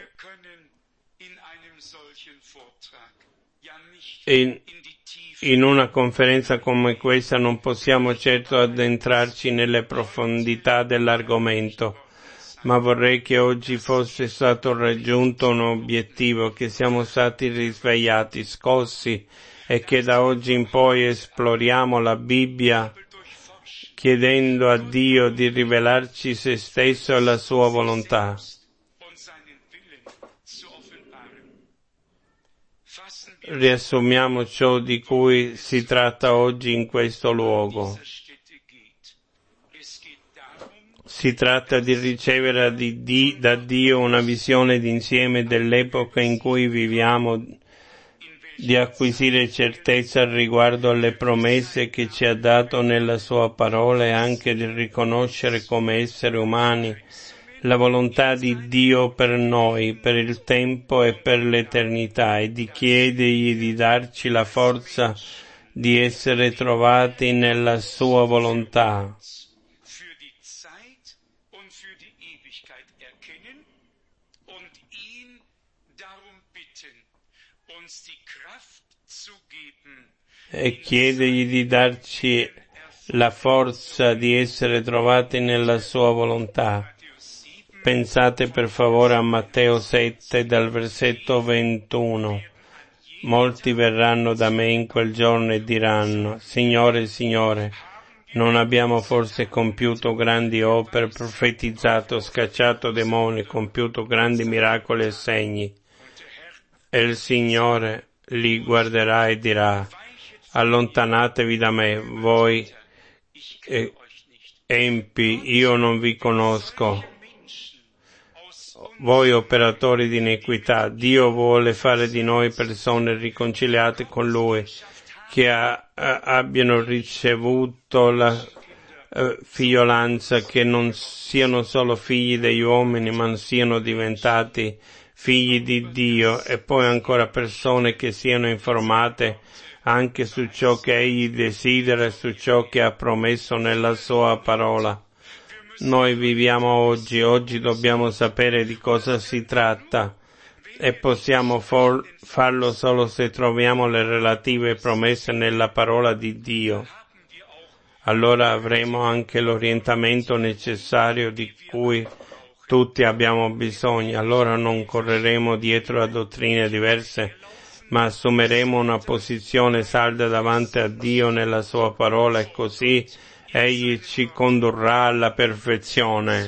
in una conferenza come questa non possiamo certo addentrarci nelle profondità dell'argomento, ma vorrei che oggi fosse stato raggiunto un obiettivo, che siamo stati risvegliati, scossi, e che da oggi in poi esploriamo la Bibbia chiedendo a Dio di rivelarci se stesso e la sua volontà. Riassumiamo ciò di cui si tratta oggi in questo luogo. Si tratta di ricevere da Dio una visione d'insieme dell'epoca in cui viviamo, di acquisire certezza riguardo alle promesse che ci ha dato nella sua parola e anche di riconoscere come esseri umani la volontà di Dio per noi, per il tempo e per l'eternità, e di chiedergli di darci la forza di essere trovati nella sua volontà. E chiedergli di darci la forza di essere trovati nella sua volontà. Pensate per favore a Matteo 7 dal versetto 21. Molti verranno da me in quel giorno e diranno: Signore, Signore, non abbiamo forse compiuto grandi opere, profetizzato, scacciato demoni, compiuto grandi miracoli e segni? E il Signore li guarderà e dirà: allontanatevi da me, voi empi, io non vi conosco. Voi operatori di iniquità. Dio vuole fare di noi persone riconciliate con Lui, che abbiano ricevuto la figliolanza, che non siano solo figli degli uomini, ma siano diventati figli di Dio, e poi ancora persone che siano informate anche su ciò che Egli desidera e su ciò che ha promesso nella Sua parola. Noi viviamo oggi dobbiamo sapere di cosa si tratta, e possiamo farlo solo se troviamo le relative promesse nella parola di Dio. Allora avremo anche l'orientamento necessario di cui tutti abbiamo bisogno. Allora non correremo dietro a dottrine diverse, ma assumeremo una posizione salda davanti a Dio nella sua parola, e così Egli ci condurrà alla perfezione.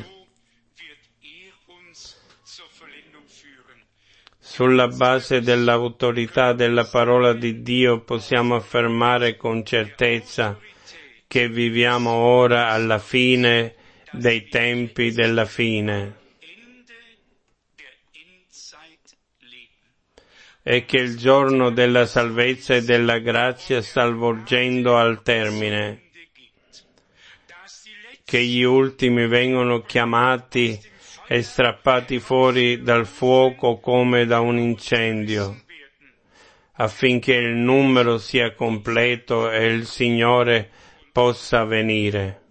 Sulla base dell'autorità della parola di Dio possiamo affermare con certezza che viviamo ora alla fine dei tempi della fine, e che il giorno della salvezza e della grazia sta volgendo al termine, che gli ultimi vengono chiamati e strappati fuori dal fuoco come da un incendio, affinché il numero sia completo e il Signore possa venire.